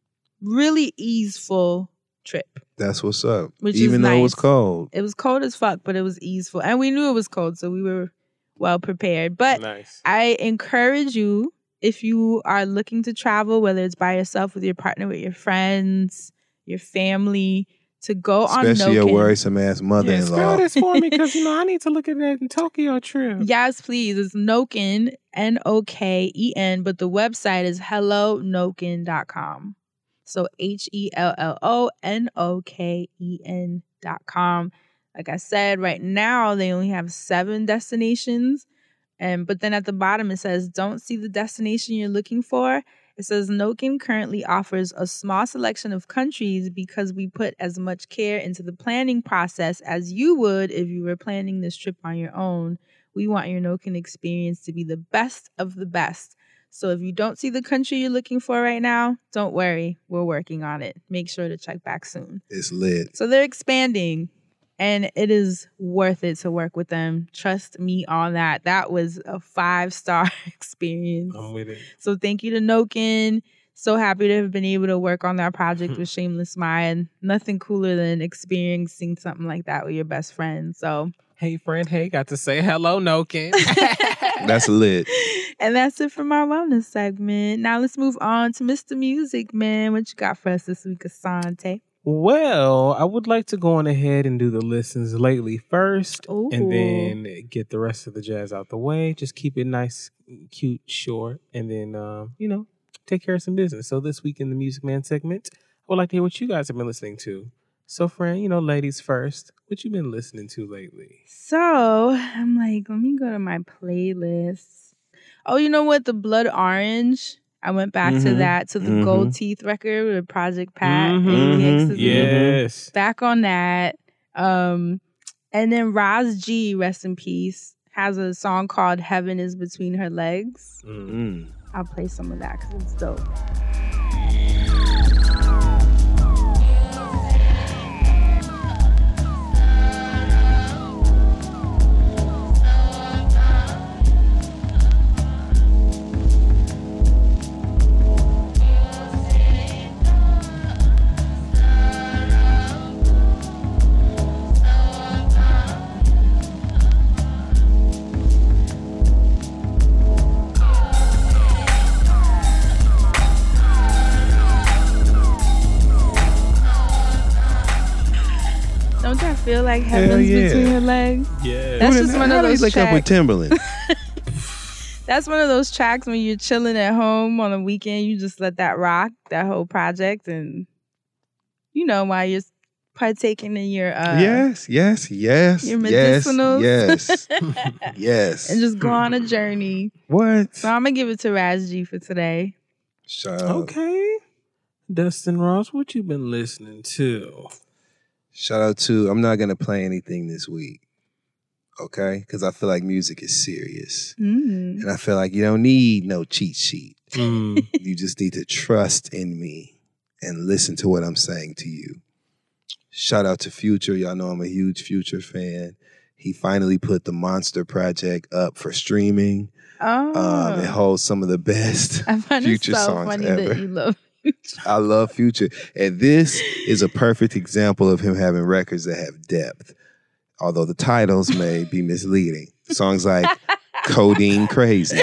Really easeful trip. That's what's up. Which Even is though it was nice. cold. It was cold as fuck, but it was easeful. And we knew it was cold, so we were well prepared. But Nice. I encourage you, if you are looking to travel, whether it's by yourself, with your partner, with your friends, your family, to go on Especially your Noken. worrisome ass Yeah, mother-in-law. spell this for me because, you know, I need to look at that Tokyo trip. Yes, please. It's Noken, N O K E N, but the website is hello noken dot com. So H E L L O N O K E N dot com. Like I said, right now they only have seven destinations. And but then at the bottom it says, don't see the destination you're looking for. It says Noken currently offers a small selection of countries because we put as much care into the planning process as you would if you were planning this trip on your own. We want your Noken experience to be the best of the best. So if you don't see the country you're looking for right now, don't worry. We're working on it. Make sure to check back soon. It's lit. So they're expanding, and it is worth it to work with them. Trust me on that. That was a five-star experience. I'm with it. So thank you to Noken. So happy to have been able to work on that project with Shameless Mind. Nothing cooler than experiencing something like that with your best friend. So Hey, friend. Hey, got to say hello, Noken. That's lit. And that's it from our wellness segment. Now let's move on to Mister Music Man. What you got for us this week, Asante? Well, I would like to go on ahead and do the listens lately first, Ooh. and then get the rest of the jazz out the way. Just keep it nice, cute, short, and then, um, you know, take care of some business. So this week in the Music Man segment, I would like to hear what you guys have been listening to. So, friend, you know, ladies first, what you been listening to lately? So I'm like, let me go to my playlist. Oh, you know what? The Blood Orange. I went back to Mhm. that, to the Mhm. Gold Teeth record with Project Pat. Mhm. and E X Mhm. to the- Yes. Back on that. Um, and then Roz G, rest in peace, has a song called Heaven is Between Her Legs. Mm. Mm. I'll play some of that because it's dope. Don't that feel like heaven's yeah. between her legs? Yeah. That's Who just did- one how of did he those link up with tracks. Timberland. That's one of those tracks when you're chilling at home on a weekend, you just let that rock, that whole project, and you know, while you're partaking in your uh yes, yes, yes, your yes, medicinals. yes, yes. and just go on a journey. What? So I'm gonna give it to Raz G for today. Shout Okay. Dustin Ross, what you been listening to? Shout out to, I'm not going to play anything this week, okay? Because I feel like music is serious. Mm. And I feel like you don't need no cheat sheet. Mm. You just need to trust in me and listen to what I'm saying to you. Shout out to Future. Y'all know I'm a huge Future fan. He finally put the Monster Project up for streaming. Oh, Um, it holds some of the best I find Future it so songs funny ever. that you love I love Future. And this is a perfect example of him having records that have depth. Although the titles may be misleading. Songs like Codeine Crazy.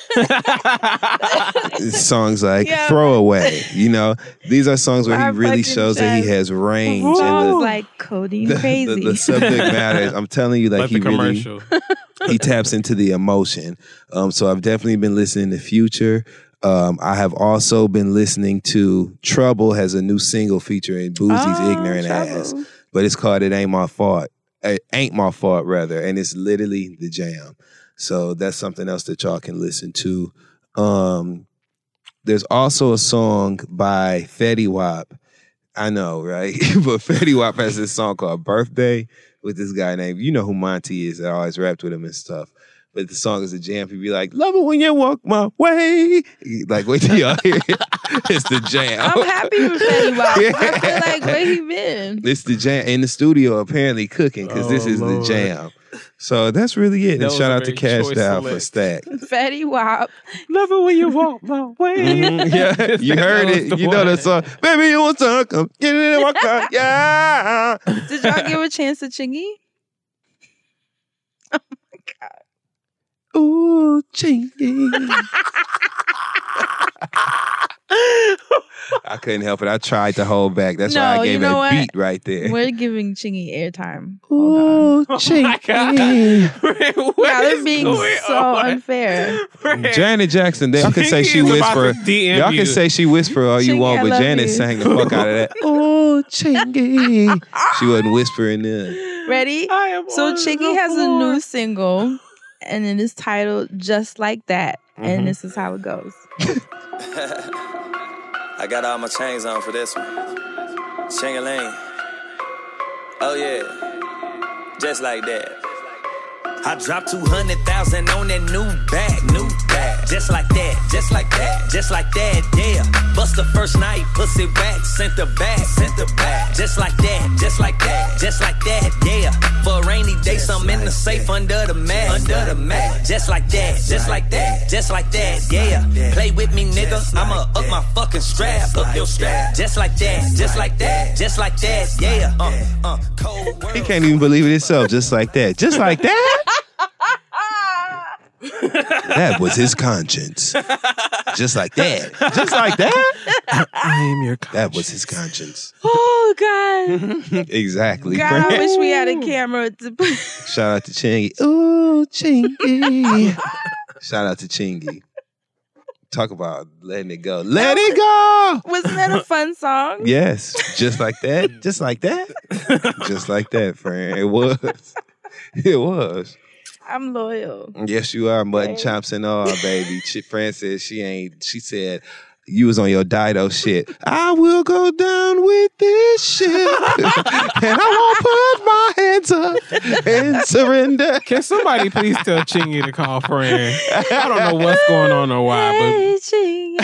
Songs like Yeah. Throwaway. You know, these are songs where My he really fucking shows that he chest. has range. songs And the, like Codeine the, Crazy. the, the subject matter, I'm telling you, like, Like he the really commercial. he taps into the emotion. Um, so I've definitely been listening to Future. Um, I have also been listening to Trouble has a new single featuring Boosie's Oh, Ignorant Trouble. Ass, but it's called It Ain't My Fault. It Ain't My Fault, rather, and it's literally the jam. So that's something else that y'all can listen to. Um, there's also a song by Fetty Wap. I know, right? But Fetty Wap has this song called Birthday with this guy named, you know who Monty is, that always rapped with him and stuff. but the song is a jam. He'd be like, love it when you walk my way. Like, wait till y'all hear it. It's the jam. I'm happy with Fetty Wap. Yeah. I feel like where he been? It's the jam in the studio apparently cooking because Oh, this is Lord. the jam. So that's really it. That And was shout a out to very Cash choice Down for select. Stack. Fetty Wap. Love it when you walk my way. Mhm. Yeah, you heard That was it. the You know one. that song. Baby, you want to come get in my car? Yeah. Did y'all give a chance to Chingy? Oh my god. Ooh, Chingy. I couldn't help it. I tried to hold back. That's why No, I you gave know it a what? beat right there. We're giving Chingy airtime. Hold on. Ooh, Oh my Chingy. God. Y'all are being so unfair. Janet Jackson. Y'all can say she Chingy is about whisper. to D M Y'all you. can say she whisper all you Chingy, want, I but love Janet you. sang the fuck out of that. Oh, Chingy. She wasn't whispering in. Ready? I am So on Chingy the has a floor. new single, and it is titled "Just Like That," Mhm. and this is how it goes. I got all my chains on for this one. Ching-a-ling. Oh yeah. Just like that. I dropped two hundred thousand on that new bag, new bag. Just like that, just like that, just like that, yeah. Bust the first night, pussy back, sent the back, sent the back. Just like that, just like that, just like that, yeah. For a rainy day, something in the safe under the mat, under the mat. Just like that, just like that, just like that, yeah. Play with me, nigga, I'ma up my fucking strap, up your strap. Just like that, just like that, just like that, yeah. Uh, uh, cold world. He can't even believe it himself. Just like that. Just like that. That was his conscience. Just like that. Just like that. I am your That was his conscience. Oh God! Exactly. God, I friend. wish we had a camera to put. Shout out to Chingy. Ooh, Chingy. Shout out to Chingy. Talk about letting it go. Let it go. Wasn't that a fun song? Yes. Just like that. Just like that. Just like that, friend. It was. It was. I'm loyal. Yes, you are. Mutton Okay. chops and all, baby. Ch- Fran said she ain't. She said you was on your Dido shit. I will go down with this shit, and I won't put my hands up and surrender. Can somebody please tell Chingy to call friend? I don't know what's going on or why, Hey, Chingy.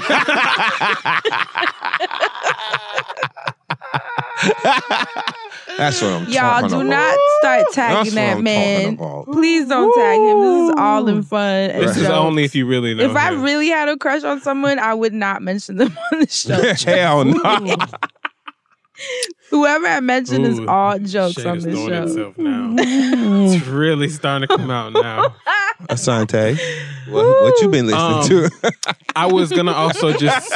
That's what I'm Y'all talking do about. not start That's tagging what that I'm man. talking about. Please don't tag him. This is all in fun. and but this is jokes. only if you really know If I him. really had a crush on someone, I would not mention them on the show. Hell no. Whoever I mentioned is Ooh, all jokes shade on is this throwing show. itself now. It's really starting to come out now. Asante, what, what you been listening Um, to? I was gonna also just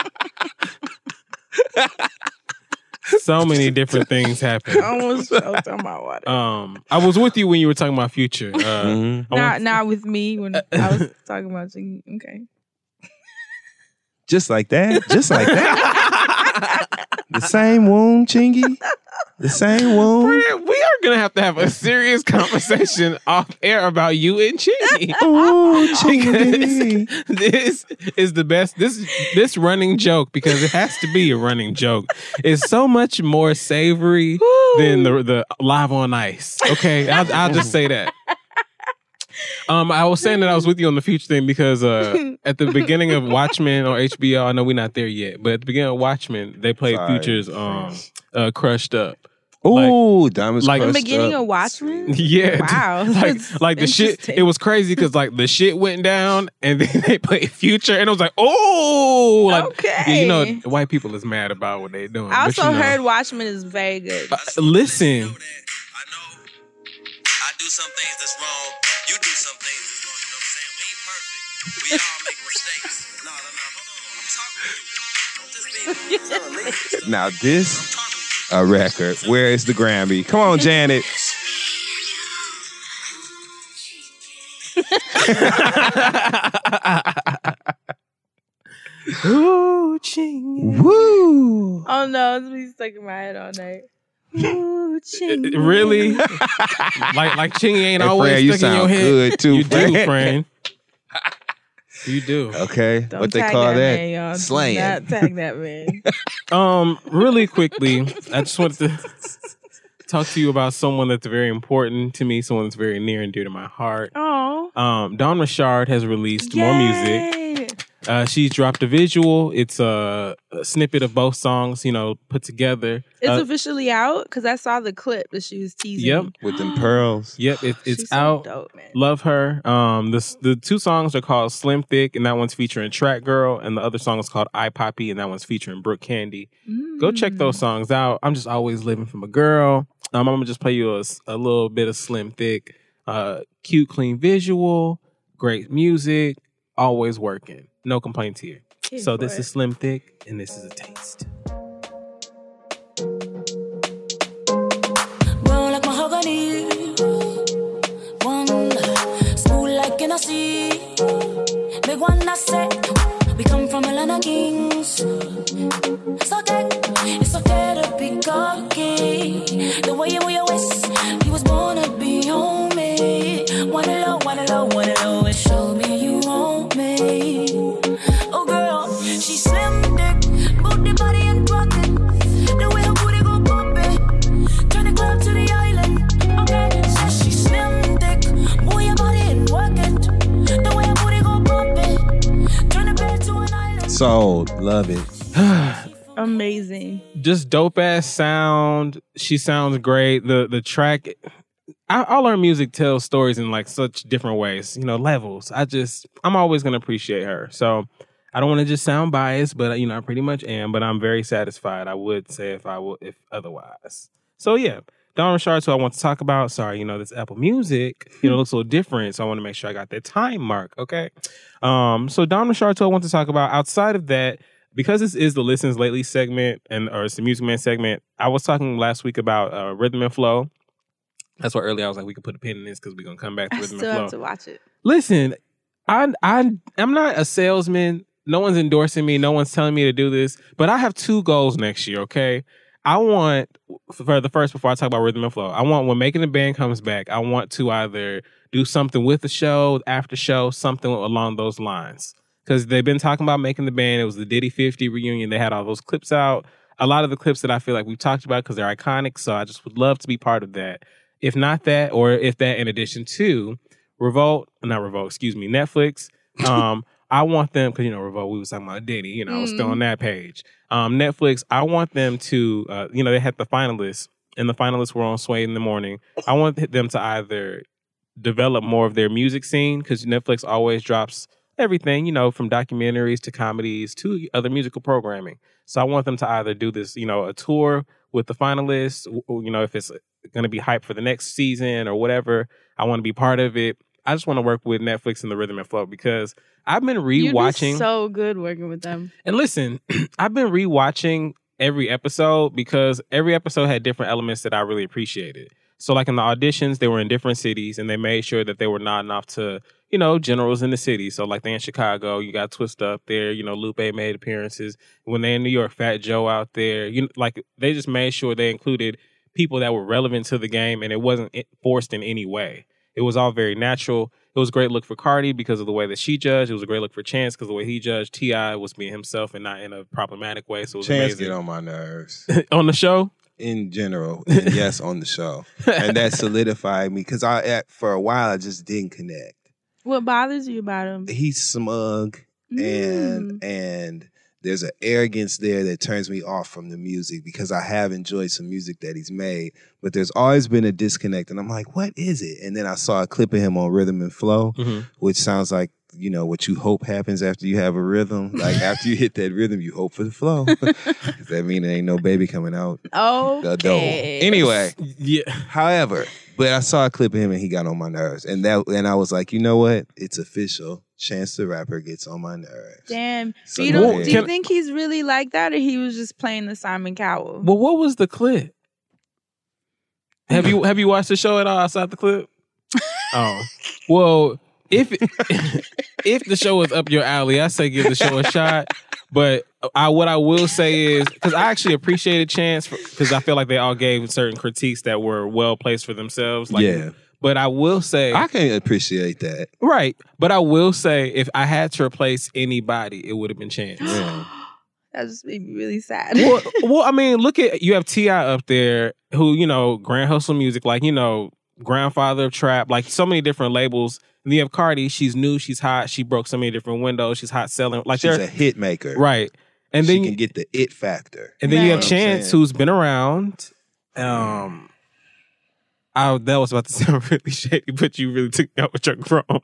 so many different things I happen. almost choked on my water. Um, I was with you when you were talking about Future. Uh, Mhm. I not want- not with me when I was talking about Chingy. Okay. Just like that. Just like that. The same wound, Chingy. The same wound. Friend, we are gonna have to have a serious conversation off air about you and Chingy. Ooh, Because Chingy. this is the best. This this running joke, because it has to be a running joke, is so much more savory than the the Live on Ice. Okay, I'll, I'll just say that. Um, I was saying that I was with you on the Future thing because uh, at the beginning of Watchmen on H B O, I know we're not there yet, but at the beginning of Watchmen, they played Sorry. Future's um, uh, "Crushed Up." Ooh, diamonds like- In the crushed beginning up. of Watchmen? Yeah, Wow. like That's like the shit. interesting. It was crazy because like the shit went down, and then they played Future, and it was like, oh, like Okay. you know, white people is mad about what they're doing. I but, also you know, heard Watchmen is very good. uh, listen, I know I do some things that's wrong. You do some things that's wrong. You know what I'm saying? We ain't perfect. We all make mistakes. No, no, no. Hold on. I'm talking to you. I'm just being I'm Now this talking to you. a record. Where is the Grammy? Come on, Janet. ooh, Chingy. Woo! Oh no, it's been stuck in my head all night. Ooh, Chingy. Really? like like Chingy ain't Hey, always Fran, you stuck in your sound head. good too, You do, Fran. friend. You do. Okay, Don't what they tag call that, that? man, y'all. Do Slaying. not tag that man. Um, really quickly, I just wanted to talk to you about someone that's very important to me, someone that's very near and dear to my heart. Oh. Um, Dawn Richard has released more music. Uh, she's dropped a visual. It's a, a snippet of both songs, you know, put together. It's uh, officially out because I saw the clip that she was teasing. Yep, with them pearls. Yep, it, it's She's so out. dope, man. Love her. Um, the the two songs are called Slim Thick, and that one's featuring Track Girl, and the other song is called I Poppy, and that one's featuring Brooke Candy. Mm. Go check those songs out. I'm just always living from a girl. Um, I'm gonna just play you a, a little bit of Slim Thick. Uh, cute, clean visual, great music, always working. No complaints here. Here So for this it. is Slim Thick, and this is a taste. Brown like mahogany, one smooth like Hennessy. Big one I say, we come from a land of kings. It's okay, it's okay to be cocky. The way you move your waist, you was born to be on me. Wanna low, wanna low, wanna low, and show me you want me. Oh girl, she slim thick, booty body and rockin'. The way her booty go poppin', turn the club to the island. Okay, says she slim thick, move your body and work it. The way her booty go poppin', turn the bed to an island. Sold. Love it. Amazing. Just dope ass sound. She sounds great. The the track, I, all her music tells stories in like such different ways, you know, levels. I just, I'm always gonna appreciate her. So I don't want to just sound biased, but you know, I pretty much am. But I'm very satisfied. I would say if I would, if otherwise. So yeah, Dawn Richard, who I want to talk about. Sorry, you know, this Apple Music, you know, looks a little different. So I want to make sure I got that time mark. Okay. Um. So Dawn Richard, who I want to talk about. Outside of that, because this is the Listens Lately segment, and or it's the Music Man segment, I was talking last week about uh, Rhythm and Flow. That's why earlier I was like, we could put a pin in this because we're gonna come back to I Rhythm still and Flow. have to watch it. Listen, I I I'm not a salesman. No one's endorsing me. No one's telling me to do this. But I have two goals next year. Okay, I want for the first before I talk about Rhythm and Flow. I want when Making the Band comes back. I want to either do something with the show, after show, something along those lines. Because they've been talking about Making the Band. It was the Diddy fifty reunion. They had all those clips out. A lot of the clips that I feel like we've talked about because they're iconic. So I just would love to be part of that. If not that, or if that in addition to Revolt, not Revolt, excuse me, Netflix. Um, I want them, because, you know, Revolt, we was talking about Diddy. You know, I was still on that page. Um, Netflix, I want them to, uh, you know, they had the finalists, and the finalists were on Sway in the Morning. I want them to either develop more of their music scene, because Netflix always drops everything, you know, from documentaries to comedies to other musical programming. So I want them to either do this, you know, a tour with the finalists, you know, if it's going to be hype for the next season or whatever, I want to be part of it. I just want to work with Netflix and the Rhythm and Flow because I've been rewatching. You'd be so good working with them. And listen, I've been rewatching every episode because every episode had different elements that I really appreciated. So like in the auditions, they were in different cities and they made sure that they were nodding off to, you know, generals in the city. So like they in Chicago, you got Twist up there, you know, Lupe made appearances. When they in New York, Fat Joe out there, you know, like they just made sure they included people that were relevant to the game and it wasn't forced in any way. It was all very natural. It was a great look for Cardi because of the way that she judged. It was a great look for Chance because the way he judged. T I was being himself and not in a problematic way. So it was Chance amazing. get on my nerves. On the show? In general, and yes, on the show. And that solidified me because I, at, for a while, I just didn't connect. What bothers you about him? He's smug and Mm. and there's an arrogance there that turns me off from the music because I have enjoyed some music that he's made, but there's always been a disconnect. And I'm like, what is it? And then I saw a clip of him on Rhythm and Flow, Mm-hmm. which sounds like, you know, what you hope happens after you have a rhythm. Like after you hit that rhythm, you hope for the flow. Does that mean there ain't no baby coming out? Oh, The door. Anyway, Yeah. however, but I saw a clip of him and he got on my nerves. And that and I was like, you know what? It's official. Chance the Rapper gets on my nerves. Damn. So do you, don't, yeah. do you Can- think he's really like that or he was just playing the Simon Cowell? Well, what was the clip? Have you have you watched the show at all outside the clip? Oh, well, if if the show is up your alley, I say give the show a shot. But I what I will say is because I actually appreciated Chance because I feel like they all gave certain critiques that were well placed for themselves. Like, Yeah. But I will say, I can appreciate that. right. But I will say, if I had to replace anybody, it would have been Chance. Yeah. That just made me really sad. well, well, I mean, look at you have T I up there, who you know, Grand Hustle Music, like you know, grandfather of trap, like so many different labels. And then you have Cardi. She's new. She's hot. She broke so many different windows. She's hot selling. Like She's they're- a hit maker. right. And she then can get the it factor. And then you Right. have You know what I'm Chance, saying? who's been around. Um, I that was about to sound really shady, but you really took out what you're from.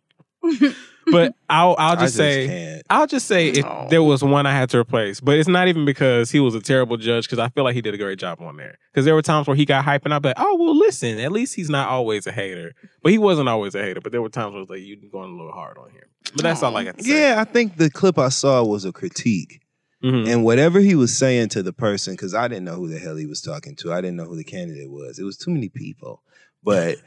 But I'll I'll I just just say can't. I'll just say if No. there was one I had to replace, but it's not even because he was a terrible judge, because I feel like he did a great job on there. Because there were times where he got hype and I'd be like, oh well, listen, at least he's not always a hater. But he wasn't always a hater. But there were times where I was like, you're going a little hard on here. But that's all I got to say. Yeah, I think the clip I saw was a critique. Mhm. And whatever he was saying to the person, because I didn't know who the hell he was talking to. I didn't know who the candidate was. It was too many people. But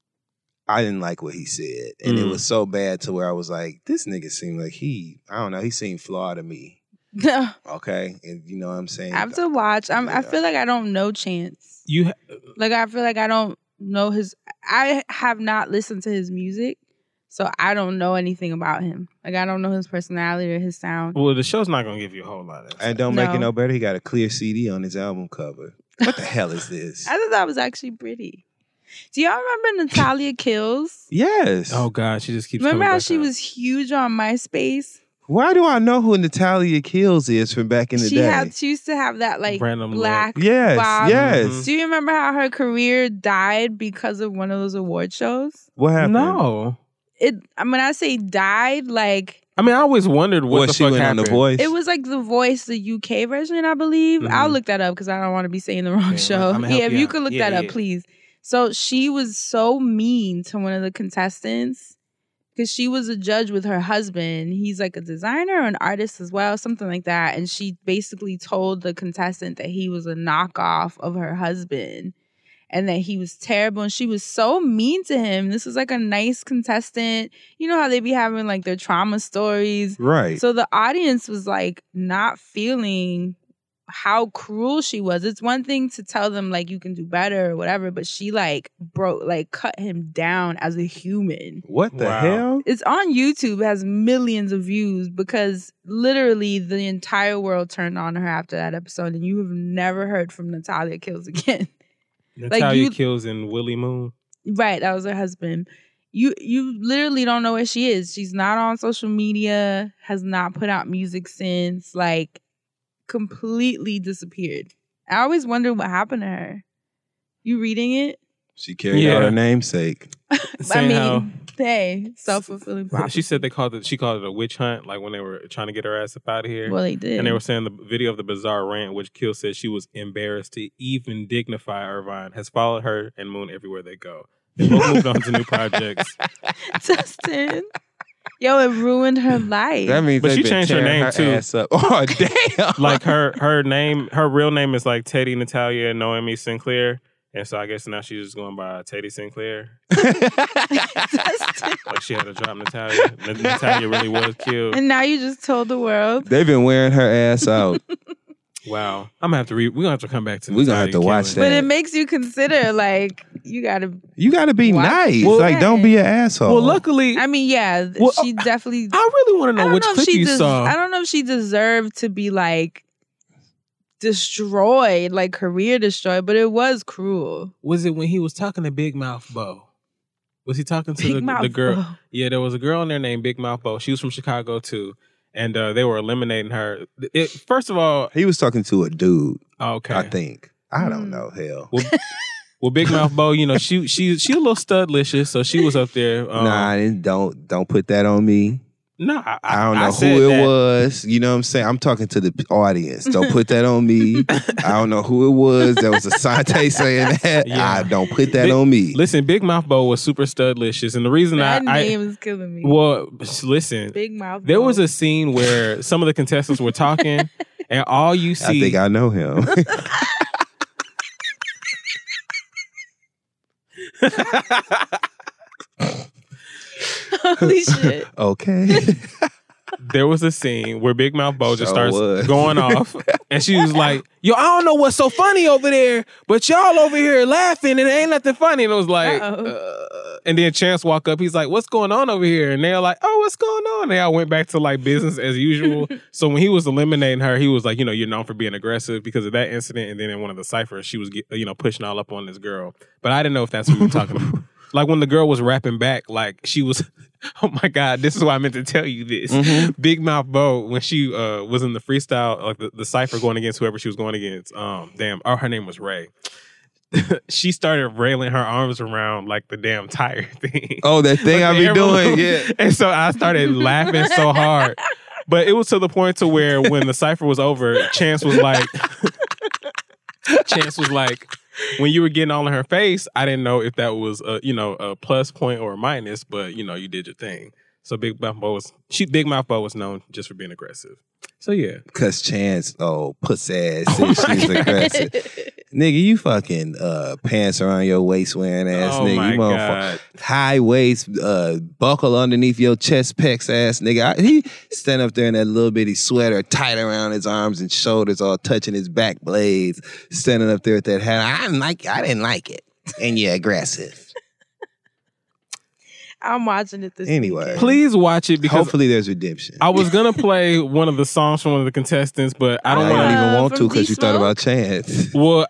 I didn't like what he said. And it Mm. was so bad to where I was like, this nigga seemed like he, I don't know, he seemed flawed to me. I Okay? And you know what I'm saying? have to watch. I'm, I Yeah. feel like I don't know Chance. You ha- Like I feel like I don't know his. I have not listened to his music, so I don't know anything about him. Like I don't know his personality or his sound. well, the show's not gonna give you a whole lot of. And don't make it No. no better. He got a clear C D on his album cover. What the hell is this? I thought that was actually pretty. Do y'all remember Natalia Kills? Yes. Oh God, she just keeps. Remember coming how back she up. was huge on MySpace? Why do I know who Natalia Kills is from back in the She day? had she used to have that like Random black yes, bob. yes. Do you remember how her career died because of one of those award shows? What happened? No, It when I say died, like I mean I always wondered what What, the she fuck went happened. on The Voice? it was like The Voice, the U K version, I believe. Mhm. I'll look that up because I don't want to be saying the wrong Yeah, show. I'ma help Yeah, if you you out. could look Yeah, that up, yeah. please. So she was so mean to one of the contestants because she was a judge with her husband. He's like a designer or an artist as well, something like that. And she basically told the contestant that he was a knockoff of her husband and that he was terrible. And she was so mean to him. This was like a nice contestant. You know how they be having like their trauma stories. right. So the audience was like not feeling how cruel she was. It's one thing to tell them like you can do better or whatever, but she like broke, like cut him down as a human. What the Wow. Mm-hmm. hell? It's on YouTube, it has millions of views because literally the entire world turned on her after that episode, and you have never heard from Natalia Kills again. Natalia you- Kills and Willie Moon. Right, that was her husband. You you literally don't know where she is. She's not on social media, has not put out music since, like completely disappeared. I always wonder what happened to her. You reading it? She carried Yeah. out her namesake. I Saying mean, how- hey, self-fulfilling prophecy. She said they called it. She called it a witch hunt, like when they were trying to get her ass up out of here. Well, they did. And they were saying the video of the bizarre rant, which Kill said she was embarrassed to even dignify Irvine, has followed her and Moon everywhere they go. They both moved on to new projects. Justin. Yo, it ruined her life. That means But they she been changed her tearing name, her too. ass up. Oh damn! Like her, her name, her real name is like Teddy Natalia Noemi Sinclair, and so I guess now she's just going by Teddy Sinclair. Like she had to drop Natalia. N- Natalia really was killed. And now you just told the world. They've been wearing her ass out. Wow, I'm gonna have to read. We're gonna have to come back to. We're gonna have Natalia to watch killing. But that. it makes you consider, like, you gotta. You got to be Why? nice. Well, like, don't be an asshole. Well, luckily, I mean, yeah, Well, she definitely. I really want to I know don't which know if clip she you des- saw. I don't know if she deserved to be like destroyed, like career destroyed, but it was cruel. Was it when he was talking to Big Mouth Bo? Was he talking to Big the, Mouth the girl? Bo. Yeah, there was a girl in there named Big Mouth Bo. She was from Chicago too, and uh, they were eliminating her. It, first of all, he was talking to a dude. okay, I think. I don't Mm. know. Hell. Well, well, Big Mouth Bo, you know, she she she a little studlicious, so she was up there. Um, nah, and don't don't put that on me. no, I, I don't know said who it that. was. You know what I'm saying? I'm talking to the audience. Don't put that on me. I don't know who it was. There was a Sante saying that. Yeah. I don't put that Big- on me. Listen, Big Mouth Bo was super studlicious, and the reason That I, name I is killing me. well, listen, Big Mouth. there Bo. was a scene where some of the contestants were talking, and all you I see, think I know him. Holy shit. Okay. there was a scene where Big Mouth Bo just Sure starts was. going off, and she was like, "Yo, I don't know what's so funny over there, but y'all over here laughing and it ain't nothing funny." And it was like, Uh-oh. uh, and then Chance walk up, he's like, "What's going on over here?" And they're like, "Oh, what's going on?" And they all went back to like business as usual. So when he was eliminating her, he was like, "You know, you're known for being aggressive because of that incident." And then in one of the ciphers, she was, get- you know, pushing all up on this girl. But I didn't know if that's what you were talking about. like when the girl was rapping back, like she was. Oh my God, this is why I meant to tell you this. Mm-hmm. Big Mouth Bo, when she uh, was in the freestyle, like the, the cypher going against whoever she was going against, um, damn, oh, her name was Ray. She started railing her arms around like the damn tire thing. Oh, that thing like I be doing, yeah. And so I started laughing so hard. But it was to the point to where when the cypher was over, Chance was like, Chance was like, when you were getting all in her face, I didn't know if that was a, you know, a plus point or a minus, but you know, you did your thing. So Big Mouth Bo was she Big Mouth Bo was known just for being aggressive. So yeah. Cause Chance, oh, puss ass said she's aggressive. Nigga, you fucking uh, pants around your waist wearing ass Oh nigga. my You God. high waist, uh, buckle underneath your chest pecs ass nigga. I, he stand up there in that little bitty sweater tight around his arms and shoulders, all touching his back blades, standing up there with that hat. I didn't like I didn't like it. And you're aggressive. I'm watching it this Anyway. weekend. Please watch it because Hopefully there's redemption. I was gonna play one of the songs from one of the contestants, but I I don't don't want to. even Uh, want to from because you thought D-Smoke? about Chance. Well,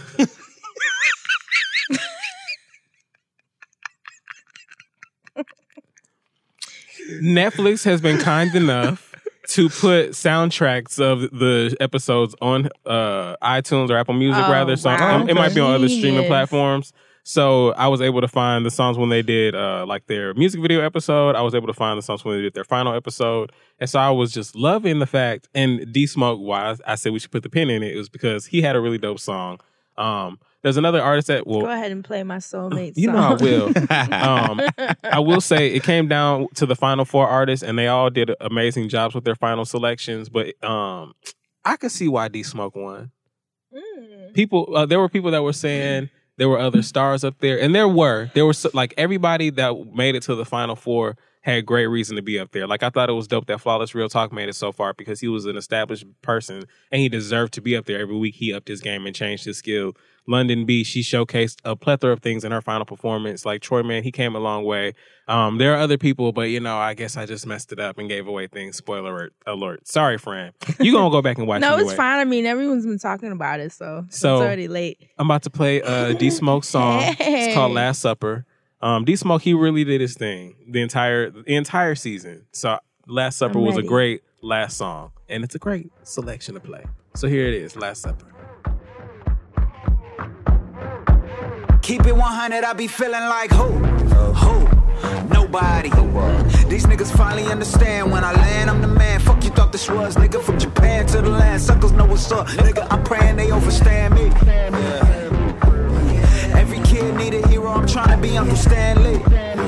Netflix has been kind enough to put soundtracks of the episodes on uh, iTunes or Apple Music, Oh, rather. So wow. um, it might be on other streaming Genius. platforms. So I was able to find the songs when they did uh, like their music video episode. I was able to find the songs when they did their final episode. And so I was just loving the fact, and D-Smoke, why I said we should put the pin in it, it was because he had a really dope song. Um, there's another artist that will... Go ahead and play my soulmate song. You know I will. um, I will say it came down to the final four artists, and they all did amazing jobs with their final selections. But um, I could see why D-Smoke won. Mm. People, uh, there were people that were saying there were other stars up there, and there were. There were so, like everybody that made it to the final four had great reason to be up there. Like I thought it was dope that Flawless Real Talk made it so far because he was an established person and he deserved to be up there every week. He upped his game and changed his skill. London B, she showcased a plethora of things in her final performance. Like Troy, man, he came a long way. Um, there are other people, but you know, I guess I just messed it up and gave away things. Spoiler alert. alert. Sorry, Fran. You gonna go back and watch it No, anyway. it's fine. I mean, everyone's been talking about it, so, So- it's already late. I'm about to play a D-Smoke song. It's called Hey. Last Supper. Um, D-Smoke, he really did his thing the entire the entire season. So Last Supper I'm was a ready. great last song, and it's a great selection to play. So here it is, Last Supper. Keep it one hundred, I be feeling like who? Who? Nobody. These niggas finally understand when I land, I'm the man. Fuck you thought this was, nigga, from Japan to the land. Suckers know what's up, nigga. I'm praying they overstand me. Every kid need a hero, I'm trying to be Uncle Stanley.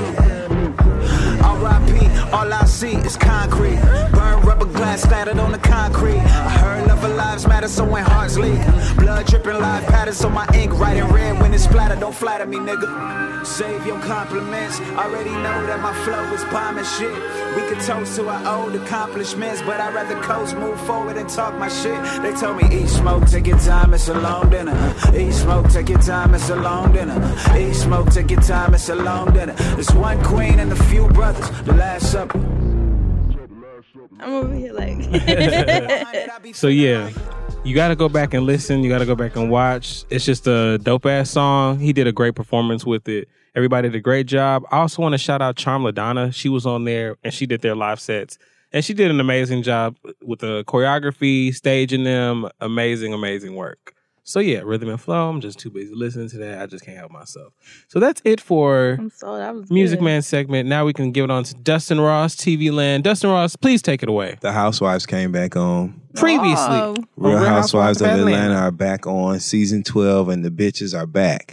R I P, all I see is concrete. Burn rubber glass splattered on the concrete. I heard love of lives matter, so when hearts leak. Blood dripping live patterns, so my ink writing red when it's splattered. Don't flatter me, nigga. Save your compliments. Already know that my flow is bomb and shit. We could toast to our old accomplishments, but I'd rather coast, move forward and talk my shit. They told me, eat smoke, take your time, it's a long dinner. Eat smoke, take your time, it's a long dinner. Eat smoke, take your time, it's a long dinner. It's one queen and a few brothers, the Last Supper. I'm over here like... So yeah, you got to go back and listen. You got to go back and watch. It's just a dope ass song. He did a great performance with it. Everybody did a great job. I also want to shout out Charm LaDonna. She was on there and she did their live sets. And she did an amazing job with the choreography, staging them. Amazing, amazing work. So yeah, Rhythm and Flow. I'm just too busy listening to that. I just can't help myself. So that's it for I'm so, that was Music good. Man segment. Now we can give it on to Dustin Ross, T V Land. Dustin Ross, please take it away. The Housewives came back on. Previously, Oh. on Real Housewives of Atlanta are back on season twelve, and the bitches are back.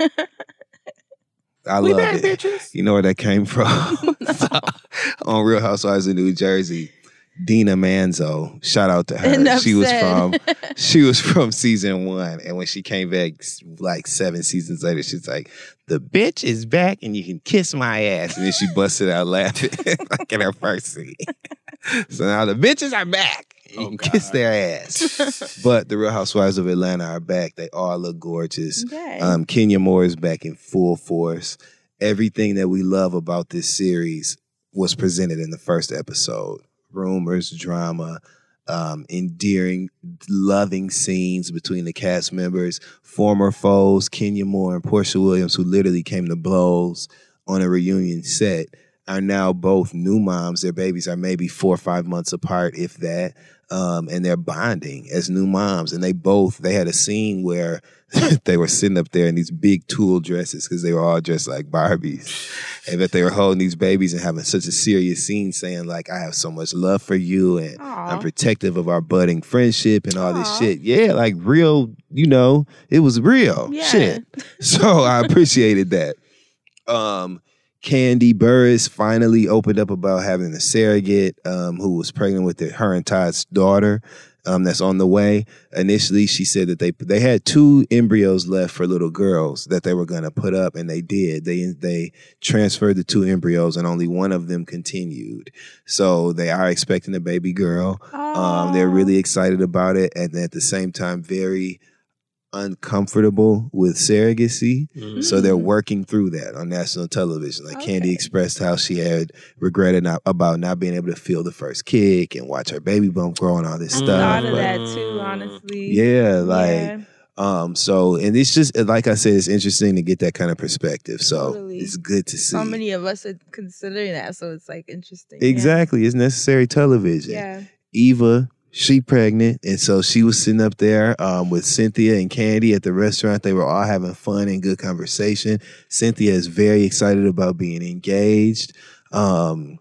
I We love back, it. bitches. You know where that came from? So, on Real Housewives of New Jersey, Dina Manzo. Shout out to her. Enough she was said. from she was from season one, and when she came back like seven seasons later, she's like, "The bitch is back, and you can kiss my ass." And then she busted out laughing like in her first scene. So now the bitches are back. You Oh, can God. kiss their ass. But the Real Housewives of Atlanta are back. They all look gorgeous. Okay. Um, Kenya Moore is back in full force. Everything that we love about this series was presented in the first episode. Rumors, drama, um, endearing, loving scenes between the cast members, former foes, Kenya Moore and Portia Williams, who literally came to blows on a reunion set, are now both new moms. Their babies are maybe four or five months apart, if that. Um, and they're bonding as new moms. And they both, they had a scene where they were sitting up there in these big tulle dresses because they were all dressed like Barbies. And that they were holding these babies and having such a serious scene saying like, I have so much love for you and Aww. I'm protective of our budding friendship and all this Aw. shit. Yeah, like real, you know, it was real Yeah. shit. So I appreciated that. Um, Candy Burris finally opened up about having a surrogate um, who was pregnant with the, her and Todd's daughter um, that's on the way. Initially, she said that they they had two embryos left for little girls that they were going to put up, and they did. They they transferred the two embryos, and only one of them continued. So they are expecting a baby girl. Um, they're really excited about it, and at the same time, very uncomfortable with surrogacy. Mm-hmm. So they're working through that on national television. Like Okay. Candy expressed how she had regretted not, about not being able to feel the first kick and watch her baby bump grow and all this I stuff. thought of But that too, honestly. yeah, like Yeah. um so and it's just like I said, it's interesting to get that kind of perspective. So Totally. it's good to see. So many of us are considering that, so it's like interesting. Yeah. Exactly. It's necessary television. Yeah. Eva, she pregnant, and so she was sitting up there um, with Cynthia and Candy at the restaurant. They were all having fun and good conversation. Cynthia is very excited about being engaged. Um,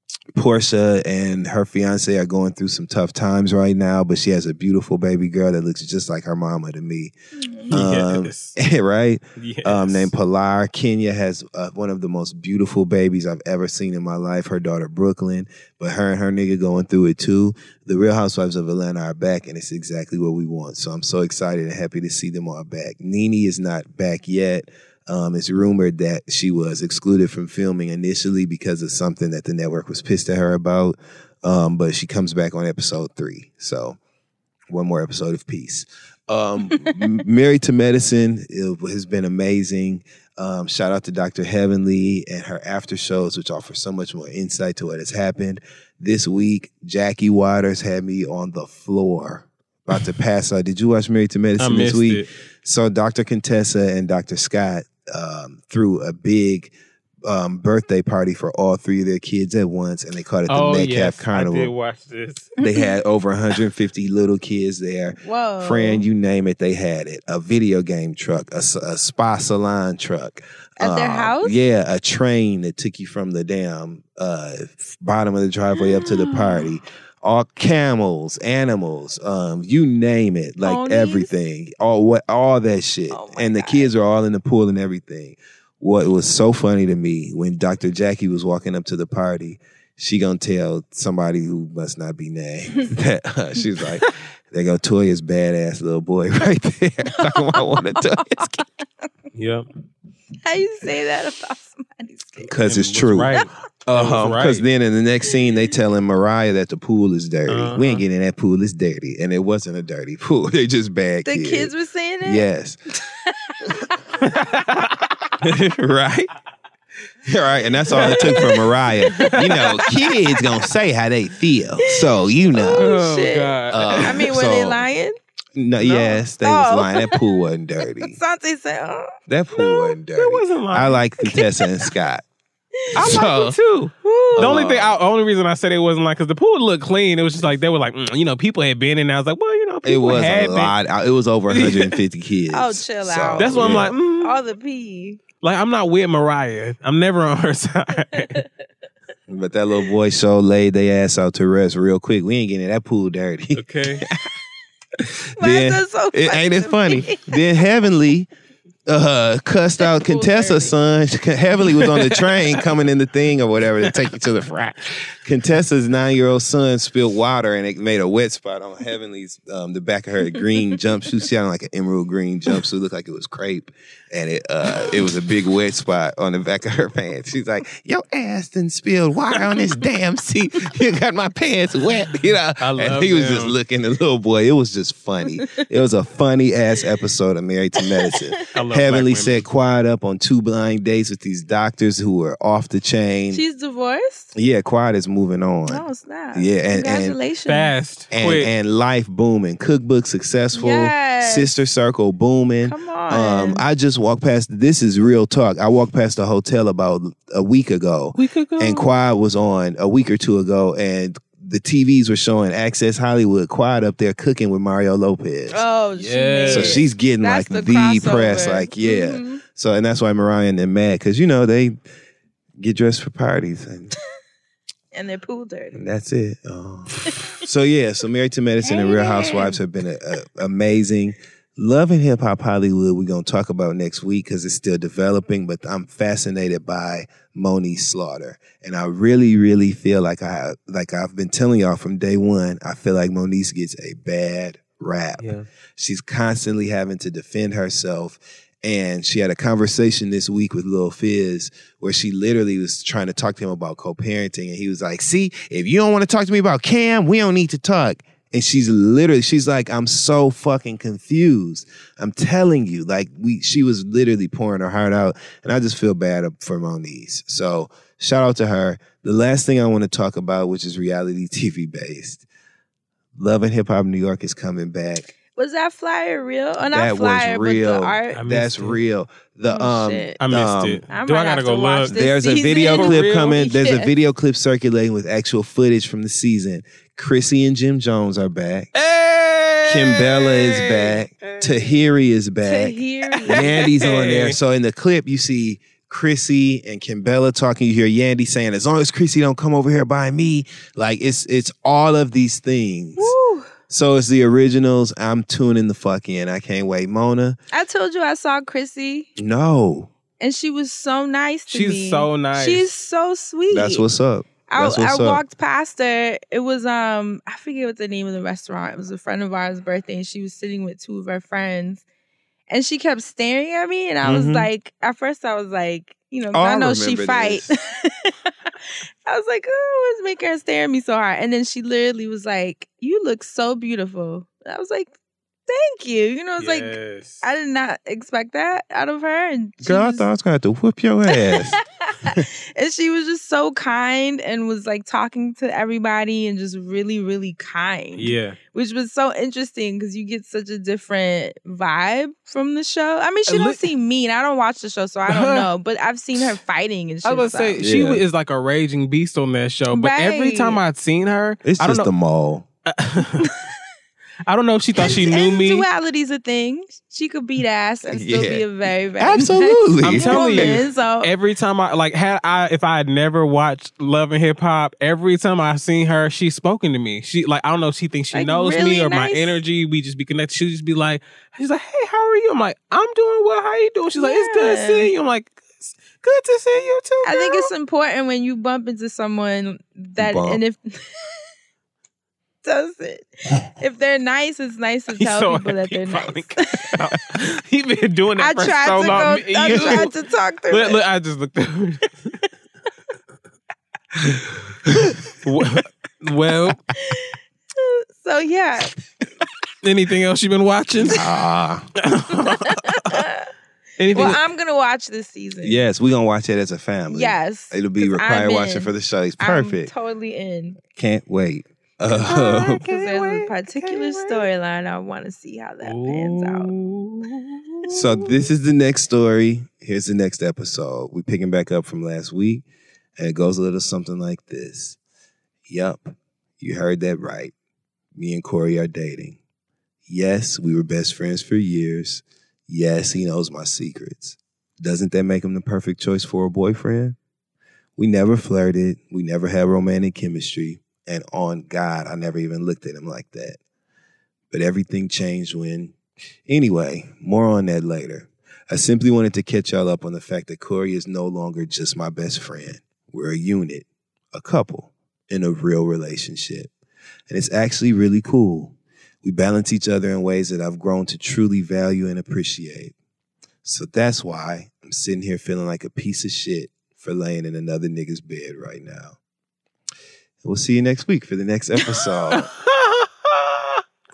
Portia and her fiance are going through some tough times right now, but she has a beautiful baby girl that looks just like her mama to me. Um, Yes. right? Yes. Um, named Pilar. Kenya has uh, one of the most beautiful babies I've ever seen in my life, her daughter Brooklyn, but her and her nigga going through it too. The Real Housewives of Atlanta are back, and it's exactly what we want. So I'm so excited and happy to see them all back. Nene is not back yet. Um, it's rumored that she was excluded from filming initially because of something that the network was pissed at her about, um, but she comes back on episode three. So one more episode of peace. Um, Married to Medicine it has been amazing. Um, shout out to Doctor Heavenly and her after shows, which offer so much more insight to what has happened. This week, Jackie Waters had me on the floor, about to pass out. Did you watch Married to Medicine I this missed week? it. So Doctor Contessa and Doctor Scott um, threw a big um, birthday party for all three of their kids at once, and they called it the Oh Metcalf yes, Carnival. I did watch this. They had over one hundred fifty little kids there. Whoa. Fran, you name it, they had it. A video game truck, a, s- a spa salon truck. At their Um, house? Yeah, a train that took you from the damn uh, f- bottom of the driveway up to the party. All camels, animals, um, you name it, like Ponies? everything, all what, all that shit, Oh my and the God. kids are all in the pool and everything. What was so funny to me when Doctor Jackie was walking up to the party, she gonna tell somebody who must not be named that uh, she's like, "There go Toya's badass little boy right there." Talking about one of Toya's kids. Yep. How you say that about somebody's kid? Because it's It was true. Right. Uh-huh. right. Because then in the next scene, they telling Mariah that the pool is dirty. Uh-huh. We ain't getting in that pool. It's dirty. And it wasn't a dirty pool. They just bad The kids. kids were saying it? Yes. Right? Right. And that's all it took for Mariah. You know, kids gonna say how they feel. So, you know. Oh shit. God. Uh, I mean, were so- they lying? No, yes, they was Oh. lying. That pool wasn't dirty. Sante said, oh. That pool wasn't dirty. it wasn't lying. I like Contessa and Scott. I So- like it too. Woo. The only thing, I, only reason I said it wasn't like, because the pool looked clean. It was just like they were like, mm, you know, people had been in. And I was like, well, you know, It people was had a been. lot. It was over one hundred fifty kids. Oh, chill out. That's why I'm yeah. like, mm, All the pee. like I'm not with Mariah. I'm never on her side. But that little boy show laid their ass out to rest real quick. We ain't getting that pool dirty. Okay. Why is that so it, funny ain't it to funny? me? Then Heavenly uh, cussed out pool Contessa's son. Heavenly was on the train coming in the thing or whatever to take you to the frat. Contessa's nine-year-old son spilled water and it made a wet spot on Heavenly's, um, the back of her green jumpsuit. She had on like an emerald green jumpsuit. Looked like it was crepe. And it uh, it was a big wet spot on the back of her pants. She's like, your ass done spilled water on this damn seat. You got my pants wet. You know? I and love he was them. just looking, the little boy. It was just funny. It was a funny ass episode of Married to Medicine. I love love Heavenly black set Quiet up on two blind dates with these doctors who were off the chain. She's divorced? Yeah, Quiet is moving on. Oh, snap. Yeah, and, Congratulations. and Fast, and, quick. and life booming. Cookbook successful. Yes. Sister Circle booming. Come on. Um, I just walked past. This is real talk. I walked past the hotel about a week ago. Week ago. And Quiet was on a week or two ago, and the T Vs were showing Access Hollywood. Quiet up there cooking with Mario Lopez. Oh, she Yeah. made So it. she's getting That's like the the, crossover. press, like yeah. Mhm. So and that's why Mariah and them mad because you know they get dressed for parties and, And they're pool dirty. and that's it. Oh. So yeah, so Married to Medicine and Real Housewives have been a, a, amazing. Love and Hip Hop Hollywood we're gonna talk about next week because it's still developing. But I'm fascinated by Moniece Slaughter, and I really, really feel like I like I've been telling y'all from day one. I feel like Moniece gets a bad rap. Yeah. She's constantly having to defend herself. And she had a conversation this week with Lil Fizz where she literally was trying to talk to him about co-parenting. And he was like, see, if you don't want to talk to me about Cam, we don't need to talk. And she's literally, she's like, I'm so fucking confused. I'm telling you, like we, she was literally pouring her heart out. And I just feel bad for Moniece. So shout out to her. The last thing I want to talk about, which is reality T V based. Love and Hip Hop New York is coming back. Was that flyer real? Oh, not That was flyer, real. but the art. I missed That's it. real. The Oh, um, shit. I missed um, it. I Do might I gotta have go to watch look? this. There's a season. video For clip real? coming. There's a Yeah. video clip circulating with actual footage from the season. Chrissy and Jim Jones are back. Hey! Kimbella is back. Tahiri is back. Tahiri. Yandy's on there. So in the clip, you see Chrissy and Kimbella talking. You hear Yandy saying, "As long as Chrissy don't come over here by me," like it's it's all of these things. Woo. So it's the originals. I'm tuning the fuck in. I can't wait. Mona, I told you I saw Chrissy, no, and she was so nice to She's me. so nice. She's so sweet. that's what's up. I, That's what's I up. walked past her. It was um I forget what the name of the restaurant. It was a friend of ours' birthday, and she was sitting with two of her friends, and she kept staring at me. And I was Mhm. like, at first I was like, you know, 'cause Oh, I I know she remember fight. this. I was like, oh, what's making her stare at me so hard? And then she literally was like, "You look so beautiful." I was like, "Thank you." You know, it's like Yes. I did not expect that out of her. And she Girl, I was- thought I was gonna have to whoop your ass. and she was just so kind and was like talking to everybody and just really, really kind. Yeah. Which was so interesting because you get such a different vibe from the show. I mean, she Uh, don't look- seem mean. I don't watch the show, so I don't know. But I've seen her fighting and shit. I was gonna say so. she Yeah. is like a raging beast on that show, but every Right. time I'd seen her, It's I don't just know. a mall. I don't know if she thought she And- knew and me. Duality's a thing. She could beat ass and still Yeah. be a very, very Absolutely. I'm nice telling you, woman, So Every time I like had I if I had never watched Love and Hip Hop, every time I seen her, she's spoken to me. She like I don't know if she thinks she Like, knows really me or my nice? energy. We just be connected. She'll just be like, she's like, hey, how are you? I'm like, I'm doing well. How you doing? She's like, it's good Yeah. seeing you. I'm like, it's good to see you too. I think girl." it's important when you bump into someone that, Bump. and if does it, if they're nice, it's nice to He's tell so people that happy they're he nice. finally got it out. He been doing I that for tried so to long. go. I You- tried to talk through look, it. look, I just looked over. Well- well, So yeah, anything else you've been watching? Ah, Anything? well, I'm gonna watch this season. yes, we're gonna watch it as a family. Yes, It'll be 'cause required I'm watching in. for the show. It's I'm perfect. totally in. Can't wait. Uh, Because there's a particular storyline I want to see how that pans out. so this is the next story. Here's the next episode. We're picking back up from last week, and it goes a little something like this. Yup, you heard that right. Me and Corey are dating. Yes, we were best friends for years. Yes, he knows my secrets. Doesn't that make him the perfect choice for a boyfriend? We never flirted. We never had romantic chemistry. And on God, I never even looked at him like that. But everything changed when... Anyway, more on that later. I simply wanted to catch y'all up on the fact that Corey is no longer just my best friend. We're a unit, a couple, in a real relationship. And it's actually really cool. We balance each other in ways that I've grown to truly value and appreciate. So that's why I'm sitting here feeling like a piece of shit for laying in another nigga's bed right now. And we'll see you next week for the next episode. Quit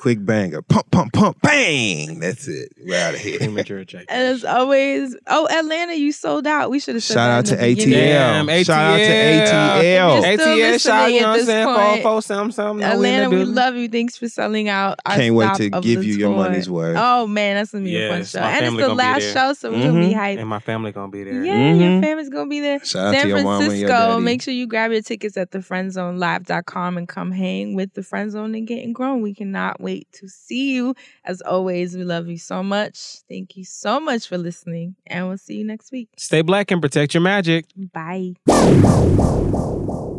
quick banger. Pump, pump, pump, bang. That's it. We're out of here. Premature ejaculation. And as always, oh, Atlanta, you sold out. We should have said Shout that out in to the beginning. A T L. Damn, Shout out to A T L. You're A still T L, shout out, listening you know at what I'm this saying? point. four four something, something. No, Atlanta, we building. love you. Thanks for selling out. Our Can't wait stop to of give the you your tour. money's worth. Oh man, that's gonna be a fun Yes, show. my And it's family the gonna be last there. show, so we're gonna be hyped. And my family gonna be there. Yeah, Mhm. your family's gonna be there. Shout out San to your mama and your Francisco, daddy. make sure you grab your tickets at the friend zone live dot com and come hang with the Friend Zone and Getting Grown. We cannot wait to see you. As always, we love you so much. Thank you so much for listening, and we'll see you next week. Stay black and protect your magic. Bye.